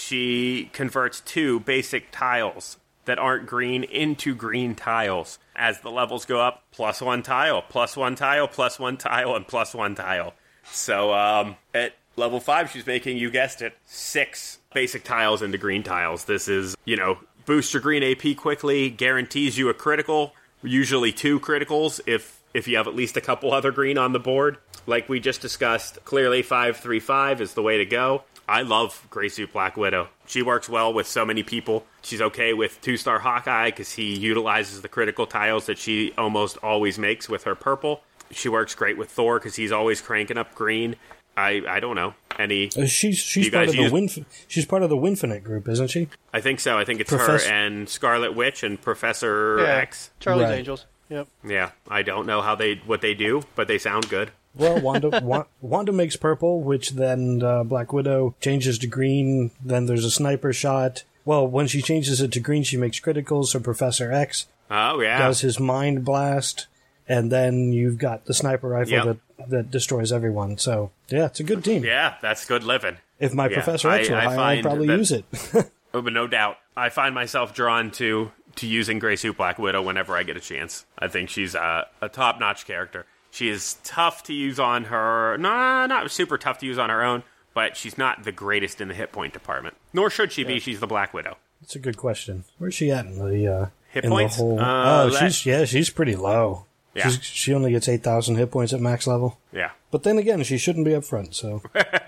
She converts two basic tiles that aren't green into green tiles. As the levels go up, plus one tile, plus one tile, plus one tile, and plus one tile. So um, at level five, she's making, you guessed it, six basic tiles into green tiles. This is, you know, boost your green A P quickly, guarantees you a critical, usually two criticals if if you have at least a couple other green on the board. Like we just discussed, clearly five three five is the way to go. I love Grey Suit Black Widow. She works well with so many people. She's okay with two-star Hawkeye because he utilizes the critical tiles that she almost always makes with her purple. She works great with Thor because he's always cranking up green. I, I don't know. Any? Uh, she's she's part of the use... Winf- she's part of the Winfinite group, isn't she? I think so. I think it's Professor... her and Scarlet Witch and Professor yeah, X. Charlie's right. Angels. Yep. Yeah, I don't know how they what they do, but they sound good. Well, Wanda Wa- Wanda makes purple, which then uh, Black Widow changes to green. Then there's a sniper shot. Well, when she changes it to green, she makes criticals. So Professor X oh yeah does his mind blast, and then you've got the sniper rifle yep. that that destroys everyone. So yeah, it's a good team. Yeah, that's good living. If my yeah, Professor X were I, I high, I'd probably that, use it. Oh, but no doubt, I find myself drawn to to using Grey Suit Black Widow whenever I get a chance. I think she's a, a top-notch character. She is tough to use on her... No, not super tough to use on her own, but she's not the greatest in the hit point department. Nor should she yeah. be. She's the Black Widow. That's a good question. Where's she at in the... Uh, hit in points? The whole... Uh, oh, that... she's yeah, she's pretty low. Yeah. She's, she only gets eight thousand hit points at max level. Yeah. But then again, she shouldn't be up front, so...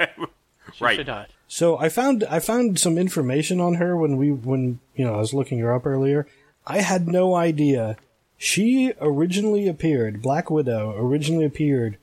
Right. Should not. So I found I found some information on her when we when you know I was looking her up earlier. I had no idea. She originally appeared, Black Widow originally appeared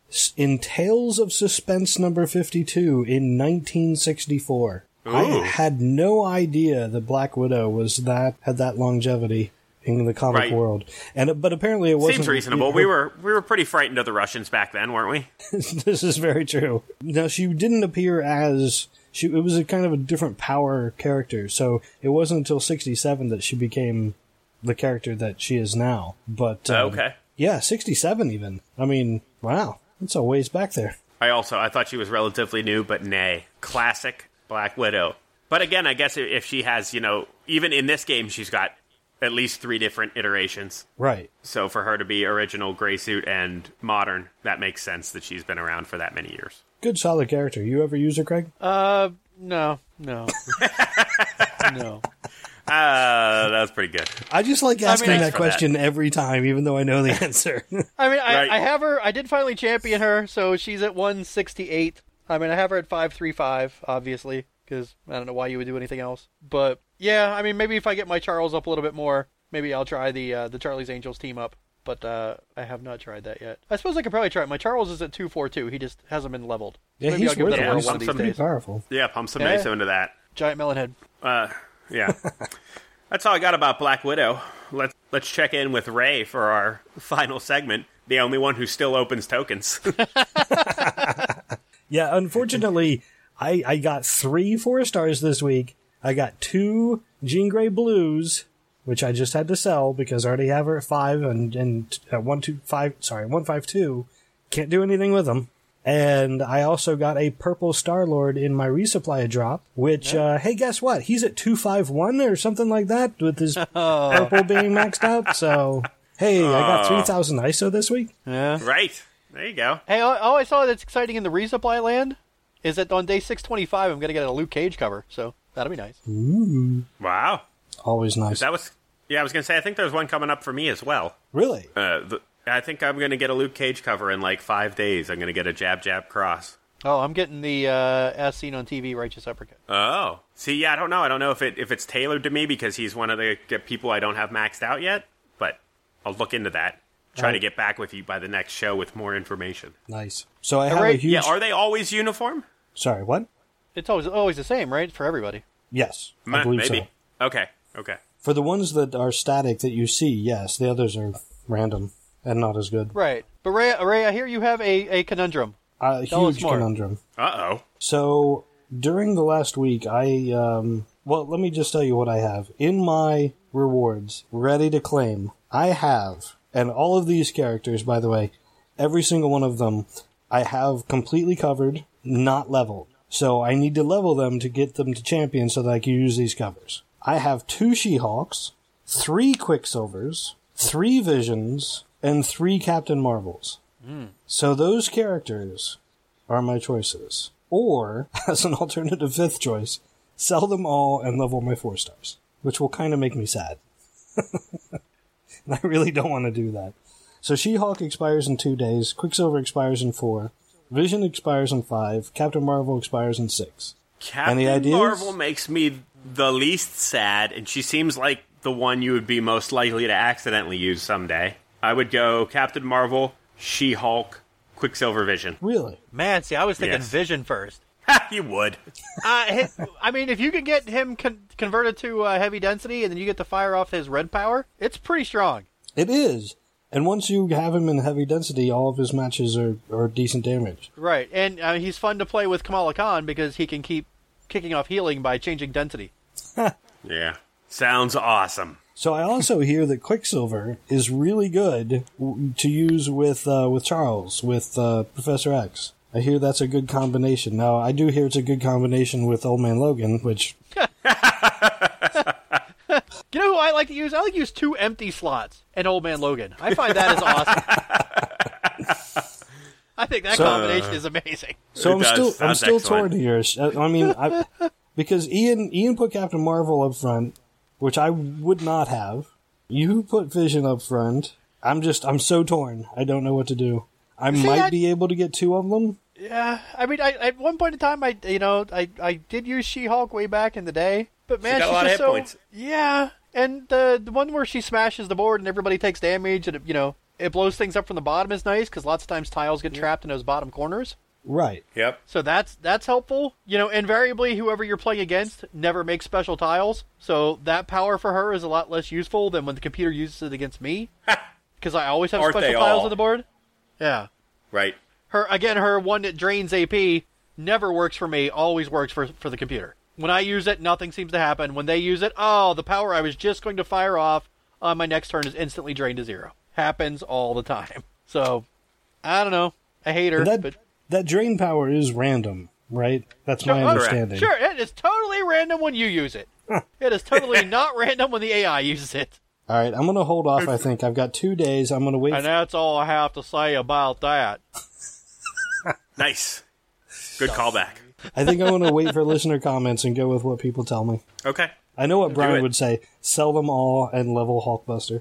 in Tales of Suspense number fifty-two in nineteen sixty-four. Ooh. I had no idea that Black Widow was that had that longevity in the comic right. world. And but apparently it wasn't. Seems reasonable. Her, we were we were pretty frightened of the Russians back then, weren't we? This is very true. Now she didn't appear as she. It was a kind of a different power character, so it wasn't until sixty-seven that she became the character that she is now. But um, okay, yeah, sixty-seven even. I mean, wow, that's a ways back there. I also I thought she was relatively new, but nay, classic Black Widow. But again, I guess if she has, you know, even in this game, she's got at least three different iterations. Right. So for her to be original gray suit and modern, that makes sense that she's been around for that many years. Good, solid character. You ever use her, Craig? Uh, no, no, no. Uh, that was pretty good. I just like asking I mean, that question that. every time, even though I know the answer. I mean, I, Right. I have her. I did finally champion her, so she's at one sixty-eight. I mean, I have her at five three five, obviously, because I don't know why you would do anything else. But yeah, I mean, maybe if I get my Charles up a little bit more, maybe I'll try the uh, the Charlie's Angels team up. But uh, I have not tried that yet. I suppose I could probably try it. My Charles is at two forty-two. He just hasn't been leveled. So Yeah, maybe he's I'll give worth that it. a whirl He's one of these something days. powerful. Yeah, pump some Yeah. Mesa into that. Giant melon head. Uh, yeah. That's all I got about Black Widow. Let's let's check in with Ray for our final segment. The only one who still opens tokens. Yeah, unfortunately, I, I got three four stars this week. I got two Jean Grey Blues, which I just had to sell because I already have her at five and, and at one two five. Sorry, one five two. Can't do anything with them. And I also got a purple Star-Lord in my resupply drop, which, uh, hey, guess what? He's at two five one or something like that with his purple being maxed out. So, hey, I got three thousand I S O this week. Yeah. Right. There you go. Hey, all, all I saw that's exciting in the resupply land is that on day six twenty-five, I'm going to get a Luke Cage cover. So that'll be nice. Ooh. Wow. Always nice. That was... Yeah, I was going to say, I think there's one coming up for me as well. Really? Uh, the, I think I'm going to get a Luke Cage cover in like five days. I'm going to get a Jab Jab Cross. Oh, I'm getting the uh, as seen on T V Righteous Uppercut. Oh. See, yeah, I don't know. I don't know if it if it's tailored to me because he's one of the people I don't have maxed out yet, but I'll look into that. Try Right. to get back with you by the next show with more information. Nice. So I have Hooray. a huge... Yeah, are they always uniform? Sorry, what? It's always always the same, right, for everybody? Yes, I Meh, believe Maybe. so. Okay, okay. For the ones that are static that you see, yes. The others are random and not as good. Right. But Ray, Ray I hear you have a, a conundrum. A Tell us huge more. conundrum. Uh-oh. So, during the last week, I, um, well, let me just tell you what I have. In my rewards, ready to claim, I have, and all of these characters, by the way, every single one of them, I have completely covered, not leveled. So I need to level them to get them to champion so that I can use these covers. I have two She-Hulks, three Quicksilvers, three Visions, and three Captain Marvels. Mm. So those characters are my choices. Or, as an alternative fifth choice, sell them all and level my four stars. Which will kind of make me sad. And I really don't want to do that. So She-Hulk expires in two days, Quicksilver expires in four, Vision expires in five, Captain Marvel expires in six. Captain Any ideas? Marvel makes me the least sad, and she seems like the one you would be most likely to accidentally use someday. I would go Captain Marvel, She-Hulk, Quicksilver, Vision. Really? Man, see, I was thinking Yes. Vision first. Ha, you would. Uh, hi- I mean, if you could get him con- converted to uh, heavy density and then you get to fire off his red power, it's pretty strong. It is. And once you have him in heavy density, all of his matches are, are decent damage. Right, and uh, he's fun to play with Kamala Khan because he can keep kicking off healing by changing density. Yeah. Sounds awesome. So I also hear that Quicksilver is really good w- to use with uh, with Charles, with uh, Professor X. I hear that's a good combination. Now, I do hear it's a good combination with Old Man Logan, which... You know who I like to use? I like to use two empty slots and Old Man Logan. I find that is awesome. I think that So- combination is amazing. So It I'm does. still I'm Sounds still excellent. torn here. I mean, I, because Ian Ian put Captain Marvel up front, which I would not have. You put Vision up front. I'm just I'm so torn. I don't know what to do. I See, might I- be able to get two of them. Yeah, I mean, I, at one point in time, I you know, I, I did use She-Hulk way back in the day, but man, got a she's lot of just hit so points. yeah. And the the one where she smashes the board and everybody takes damage and it, you know it blows things up from the bottom is nice because lots of times tiles get trapped in those bottom corners. Right. Yep. So that's that's helpful. You know, invariably, whoever you're playing against never makes special tiles, so that power for her is a lot less useful than when the computer uses it against me, because I always have Aren't special they tiles all? on the board. Yeah. Right. Her again, her one that drains A P never works for me. Always works for for the computer. When I use it, nothing seems to happen. When they use it, oh, the power I was just going to fire off on my next turn is instantly drained to zero. Happens all the time. So, I don't know. I hate her, That but that drain power is random, right? That's my Sure, oh, understanding. sure, it is totally random when you use it. It is totally not random when the A I uses it. All right, I'm going to hold off, I think. I've got two days. I'm going to wait. And that's all I have to say about that. Nice. Good callback. I think I'm going to wait for listener comments and go with what people tell me. Okay. I know what Do Brian it. would say. Sell them all and level Hulkbuster.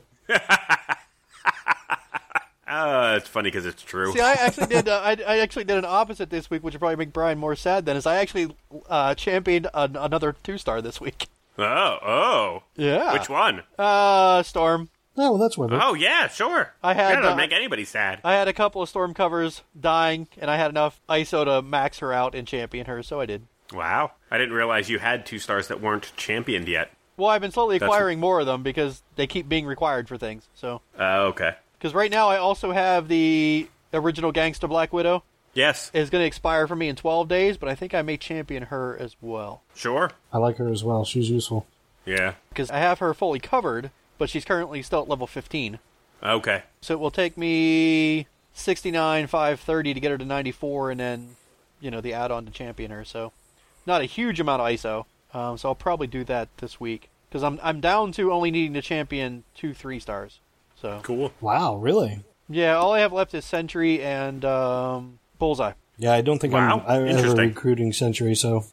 Uh, it's funny because it's true. See, I actually did. Uh, I, I actually did an opposite this week, which would probably make Brian more sad. Then, is I actually uh, championed an, another two star this week. Oh, oh. Yeah. Which one? Uh, Storm. Oh, well, that's worth it. Oh, yeah, sure. I had, Yeah, that'll uh, make anybody sad. I had a couple of Storm covers dying, and I had enough I S O to max her out and champion her, so I did. Wow. I didn't realize you had two stars that weren't championed yet. Well, I've been slowly That's acquiring more of them because they keep being required for things. So, Oh, okay. because right now I also have the original Gangsta Black Widow. Yes, Is going to expire for me in twelve days, but I think I may champion her as well. sure. I like her as well. She's useful. Yeah. Because I have her fully covered, but she's currently still at level fifteen. Okay. So it will take me sixty-nine, five thirty to get her to ninety-four, and then, you know, the add-on to champion her. So not a huge amount of I S O. Um, so I'll probably do that this week. Because I'm, I'm down to only needing to champion two three stars. So Cool. Wow, really? yeah, all I have left is Sentry and um, Bullseye. Yeah, I don't think Wow, I'm, I'm ever interesting. recruiting Sentry, so...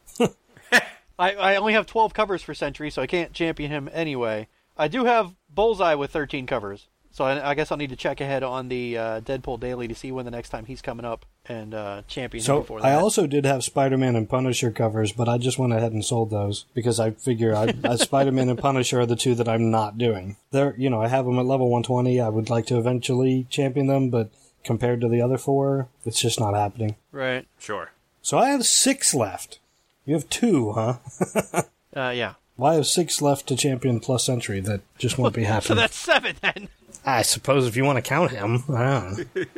I, I only have twelve covers for Sentry, so I can't champion him anyway. I do have Bullseye with thirteen covers. So I, I guess I'll need to check ahead on the uh, Deadpool Daily to see when the next time he's coming up and uh, champion him So before that. I also did have Spider-Man and Punisher covers, but I just went ahead and sold those because I figure I, I, Spider-Man and Punisher are the two that I'm not doing. They're, you know, I have them at level one twenty. I would like to eventually champion them, but compared to the other four, it's just not happening. Right. Sure. So I have six left. You have two, huh? Uh, yeah. Well, I have six left to champion plus Sentry that just won't be happening. So that's seven then. I suppose if you want to count him. I don't know.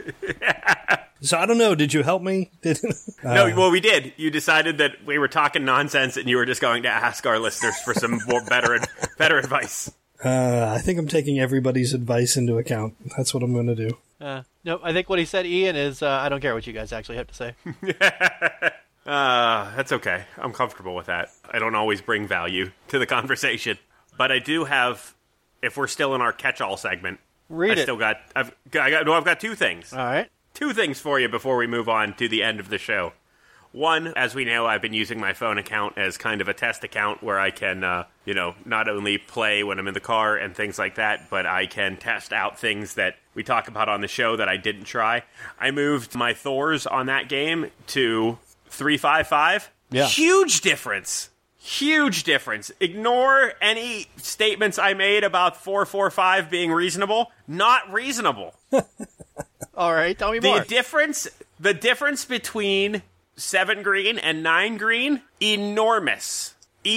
So I don't know. Did you help me? Did No, well, we did. You decided that we were talking nonsense, and you were just going to ask our listeners for some more better, better advice. Uh, I think I'm taking everybody's advice into account. That's what I'm going to do. Uh, no, I think what he said, Ian, is uh, I don't care what you guys actually have to say. Uh, that's okay. I'm comfortable with that. I don't always bring value to the conversation, but I do have. If we're still in our catch-all segment, Read I it. still got. I've. I got. No, I've got two things. All right. Two things for you before we move on to the end of the show. One, as we know, I've been using my phone account as kind of a test account where I can, uh, you know, not only play when I'm in the car and things like that, but I can test out things that we talk about on the show that I didn't try. I moved my Thors on that game to three five five. Yeah. Huge difference. Huge difference. Ignore any statements I made about four four five being reasonable. Not reasonable. All right. Tell me The more. difference, the difference between seven green and nine green, enormous,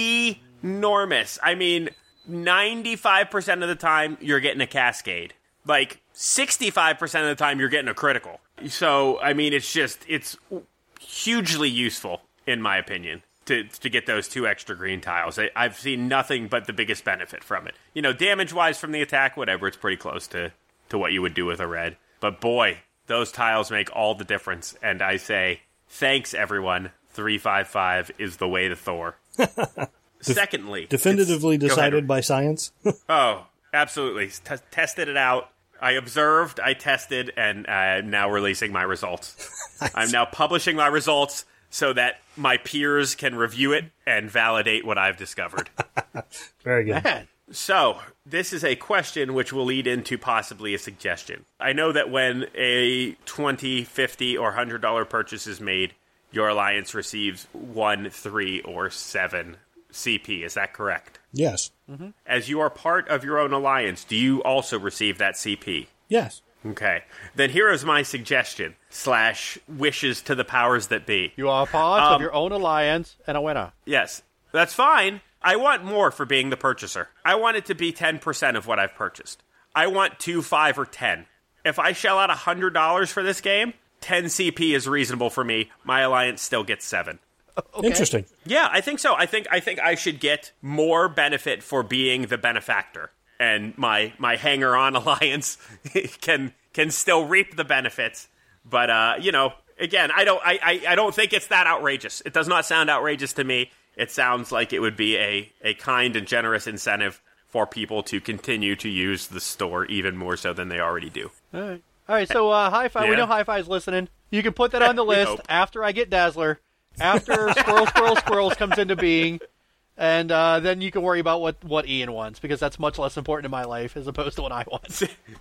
enormous. I mean, ninety-five percent of the time you're getting a cascade. Like sixty-five percent of the time you're getting a critical. So, I mean, it's just it's hugely useful in my opinion to to get those two extra green tiles. I, I've seen nothing but the biggest benefit from it. You know, damage-wise from the attack, whatever, it's pretty close to to what you would do with a red. But boy, those tiles make all the difference, and I say, thanks everyone, three five five is the way to Thor. Secondly... Definitively it's- go ahead. decided by science. Oh, absolutely. T- tested it out. I observed, I tested, and I'm now releasing my results. I'm now publishing my results so that my peers can review it and validate what I've discovered. Very good. Man. So, this is a question which will lead into possibly a suggestion. I know that when a twenty, fifty, or one hundred dollars purchase is made, your alliance receives one, three, or seven C P. Is that correct? Yes. As you are part of your own alliance, do you also receive that C P? Yes. Okay. Then here is my suggestion, slash wishes to the powers that be. You are part Um, of your own alliance and a winner. Yes, that's fine. I want more for being the purchaser. I want it to be ten percent of what I've purchased. I want two, five, or ten. If I shell out one hundred dollars for this game, ten C P is reasonable for me. My alliance still gets seven. Okay. Interesting. Yeah, I think so. I think I think I should get more benefit for being the benefactor, and my my hanger-on alliance can can still reap the benefits. But uh, you know, again, I don't I, I, I don't think it's that outrageous. It does not sound outrageous to me. It sounds like it would be a, a kind and generous incentive for people to continue to use the store even more so than they already do. All right. All right, so uh, Hi-Fi, Yeah. we know Hi-Fi's listening. You can put that on the We list hope. after I get Dazzler, after Squirrel, Squirrel, Squirrels comes into being, and uh, then you can worry about what, what Ian wants, because that's much less important in my life as opposed to what I want.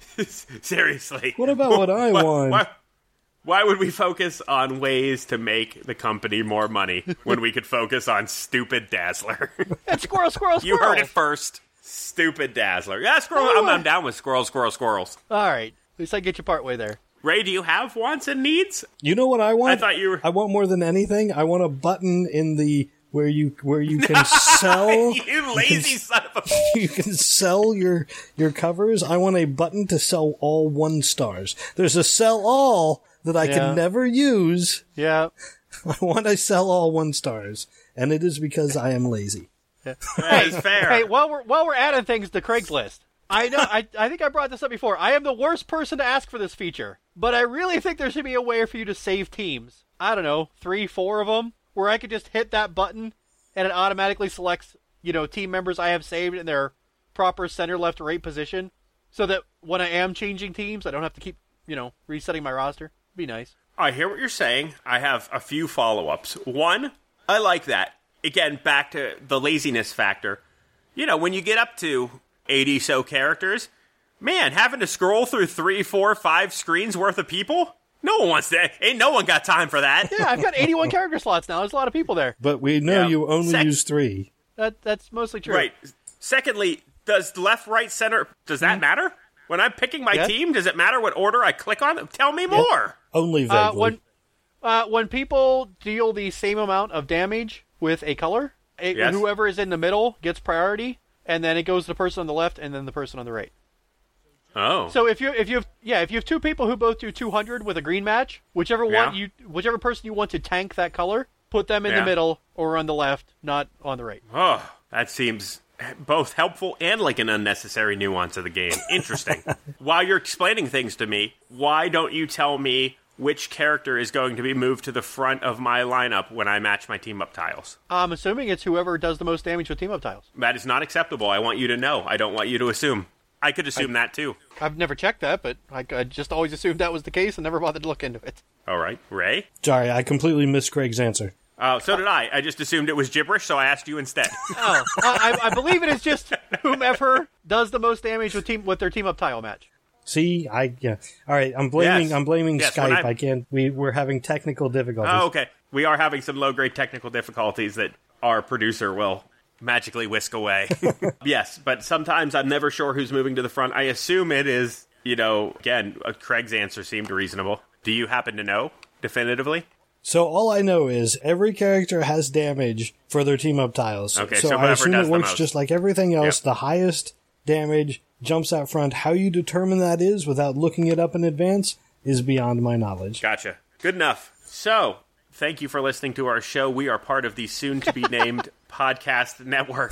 Seriously. What about what I Why- want? Why, why would we focus on ways to make the company more money when we could focus on stupid Dazzler? It's Squirrel, Squirrel, You Squirrel! heard it first. Stupid Dazzler. Yeah, squirrel. Oh, I'm, I- I'm down with squirrel, squirrel, squirrels. All right, at least I get you part way there. Ray, do you have wants and needs? You know what I want? I thought you were- I want more than anything. I want a button in the where you where you can sell. You lazy son of a... You can sell your your covers. I want a button to sell all one stars. There's a sell all that I Yeah. can never use. Yeah. I want to sell all one stars, and it is because I am lazy. That is fair. Hey, while we're while we're adding things to Craigslist, I know I I think I brought this up before. I am the worst person to ask for this feature, but I really think there should be a way for you to save teams. I don't know, three, four of them, where I could just hit that button and it automatically selects, you know, team members I have saved in their proper center, left, right position, so that when I am changing teams, I don't have to keep, you know, resetting my roster. Be nice. I hear what you're saying. I have a few follow-ups. One, I like that. Again, back to the laziness factor. You know, when you get up to eighty so characters, man, having to scroll through three, four, five screens worth of people? No one wants that. Ain't no one got time for that. Yeah, I've got eighty-one character slots now. There's a lot of people there. But we know Yeah. you only Sec- use three. That that's mostly true. Right. Secondly, does left, right, center, does that matter? When I'm picking my Yes. team, does it matter what order I click on? Tell me more. Only vaguely. Uh, when uh, when people deal the same amount of damage with a color, it, Yes. whoever is in the middle gets priority, and then it goes to the person on the left, and then the person on the right. Oh. So if you if you have yeah if you have two people who both do two hundred with a green match, whichever Yeah. one you whichever person you want to tank that color, put them in Yeah. the middle or on the left, not on the right. Oh, that seems both helpful and like an unnecessary nuance of the game. Interesting. While you're explaining things to me, why don't you tell me which character is going to be moved to the front of my lineup when I match my team up tiles? I'm assuming it's whoever does the most damage with team up tiles. That is not acceptable. I want you to know. I don't want you to assume. I could assume that too. I've never checked that, but I, I just always assumed that was the case and never bothered to look into it. All right. Ray? Sorry, I completely missed Craig's answer. Oh, so did I. I just assumed it was gibberish, so I asked you instead. Oh, I, I believe it is just whomever does the most damage with team with their team up tile match. See, I yeah. All right, I'm blaming Yes. I'm blaming Yes, when Skype. I'm- I can't. We we're having technical difficulties. Oh, okay. We are having some low-grade technical difficulties that our producer will magically whisk away. Yes, but sometimes I'm never sure who's moving to the front. I assume it is, you know, again, uh, Craig's answer seemed reasonable. Do you happen to know definitively? So all I know is every character has damage for their team up tiles. Okay, so so I whoever assume does it the works most. just like everything else. Yep. The highest damage jumps out front. How you determine that is without looking it up in advance is beyond my knowledge. Gotcha. Good enough. So, thank you for listening to our show. We are part of the soon-to-be-named podcast network.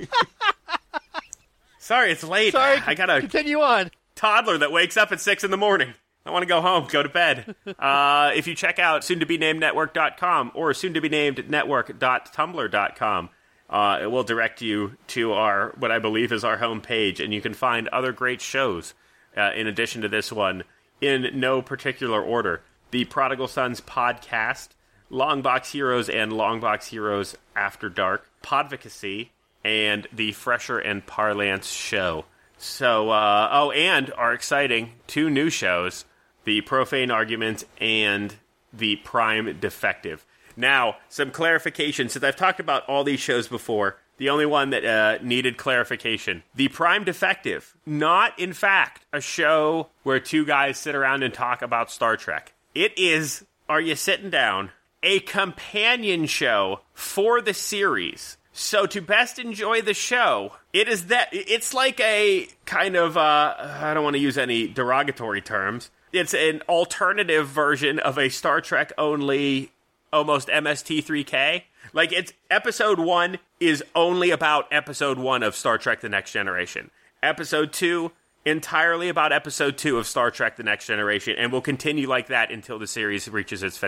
Sorry, it's late. Sorry, I got a continue on. toddler that wakes up at six in the morning. I want to go home, go to bed. Uh, if you check out soon to be named network dot com or soon to be named network dot tumblr dot com, uh, it will direct you to our what I believe is our homepage, and you can find other great shows uh, in addition to this one in no particular order. The Prodigal Sons podcast, Longbox Heroes and Longbox Heroes After Dark, Podvocacy, and the Fresher and Parlance show. So, uh, oh, and our exciting two new shows, the Profane Argument and the Prime Defective. Now, some clarification, since I've talked about all these shows before, the only one that uh, needed clarification. The Prime Defective, not, in fact, a show where two guys sit around and talk about Star Trek. It is, are you sitting down, a companion show for the series. So to best enjoy the show, it is that it's like a kind of uh, I don't want to use any derogatory terms. It's an alternative version of a Star Trek only almost M S T three K. Like it's episode one is only about episode one of Star Trek The Next Generation. Episode two entirely about episode two of Star Trek The Next Generation, and will continue like that until the series reaches its finale.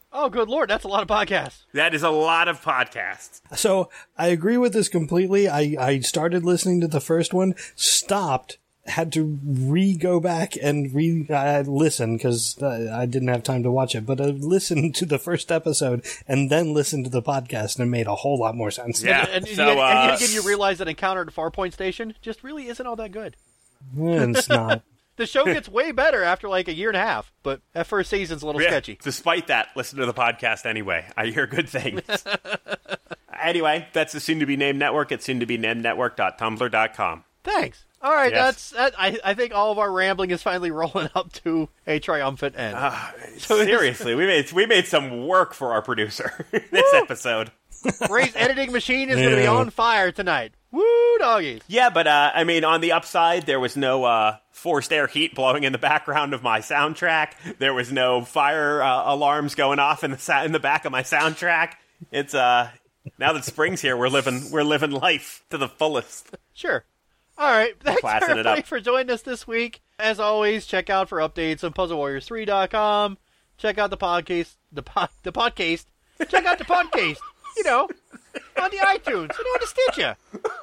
Oh, good Lord, that's a lot of podcasts. That is a lot of podcasts. So I agree with this completely. I, I started listening to the first one, stopped, had to re-go back and re-listen because uh, I didn't have time to watch it. But I listened to the first episode and then listened to the podcast, and it made a whole lot more sense. Yeah. And, and, So, yet, and uh, yet again, you realize that Encounter at Farpoint Station just really isn't all that good. And it's not. The show gets way better after like a year and a half, but that first season's a little Yeah, sketchy. Despite that, listen to the podcast anyway. I hear good things. Anyway, that's the soon-to-be-named network at soon to be named network dot tumblr dot com. Thanks. All right, Yes. that's. That, I, I think all of our rambling is finally rolling up to a triumphant end. Uh, So it's- seriously, we made we made some work for our producer this episode. Ray's editing machine is going to be Yeah. on fire tonight. Woo, doggies. Yeah, but uh, I mean, on the upside, there was no uh, forced air heat blowing in the background of my soundtrack. There was no fire uh, alarms going off in the sa- in the back of my soundtrack. It's uh, now that spring's here, we're living we're living life to the fullest. Sure. All right. Thanks, Classing it everybody, up. for joining us this week. As always, check out for updates on puzzle warriors three dot com. Check out the podcast. The, pod, the podcast. Check out the podcast. You know, on the iTunes. You know, on the Stitcher.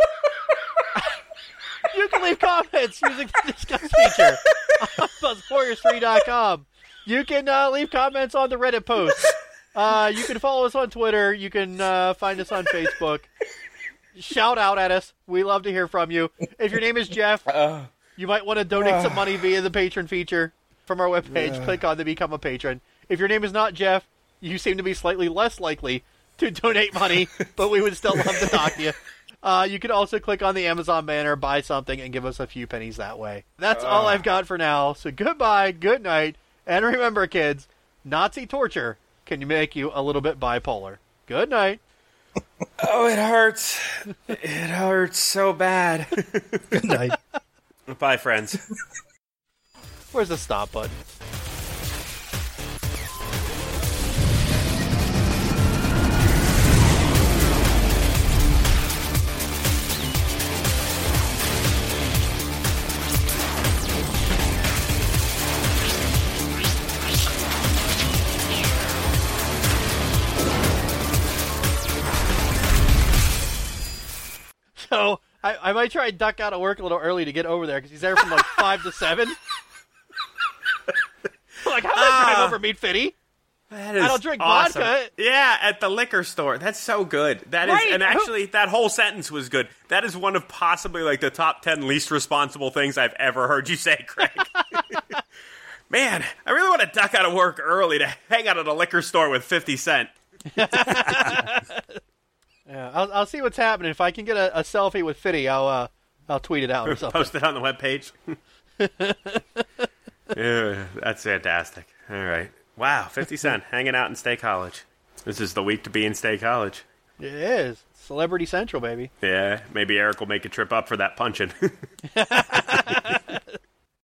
You can leave comments using the discuss feature on puzzle warriors three dot com. You can uh, leave comments on the Reddit post. Uh, you can follow us on Twitter. You can uh, find us on Facebook. Shout out at us. We love to hear from you. If your name is Jeff, Uh, you might want to donate some money via the patron feature from our webpage. Yeah. Click on the Become a Patron. If your name is not Jeff, you seem to be slightly less likely to donate money, but we would still love to talk to you. Uh, you can also click on the Amazon banner, buy something, and give us a few pennies that way. That's all I've got for now. So goodbye, good night, and remember, kids, Nazi torture can make you a little bit bipolar. Good night. oh, it hurts. It hurts so bad. Good night. Bye, friends. Where's the stop button? So I, I might try and duck out of work a little early to get over there because he's there from like five to seven. Like, how about I drive Ah. over meet Fitty? That is I don't drink awesome. vodka. Yeah, at the liquor store. That's so good. That is, Right. and actually, that whole sentence was good. That is one of possibly like the top ten least responsible things I've ever heard you say, Craig. Man, I really want to duck out of work early to hang out at a liquor store with fifty Cent. Yeah, I'll, I'll see what's happening. If I can get a, a selfie with Fitty, I'll uh, I'll tweet it out or something. Post it on the webpage. Yeah, that's fantastic. All right. Wow, fifty Cent hanging out in State College. This is the week to be in State College. It is Celebrity Central, baby. Yeah, maybe Eric will make a trip up for that punching.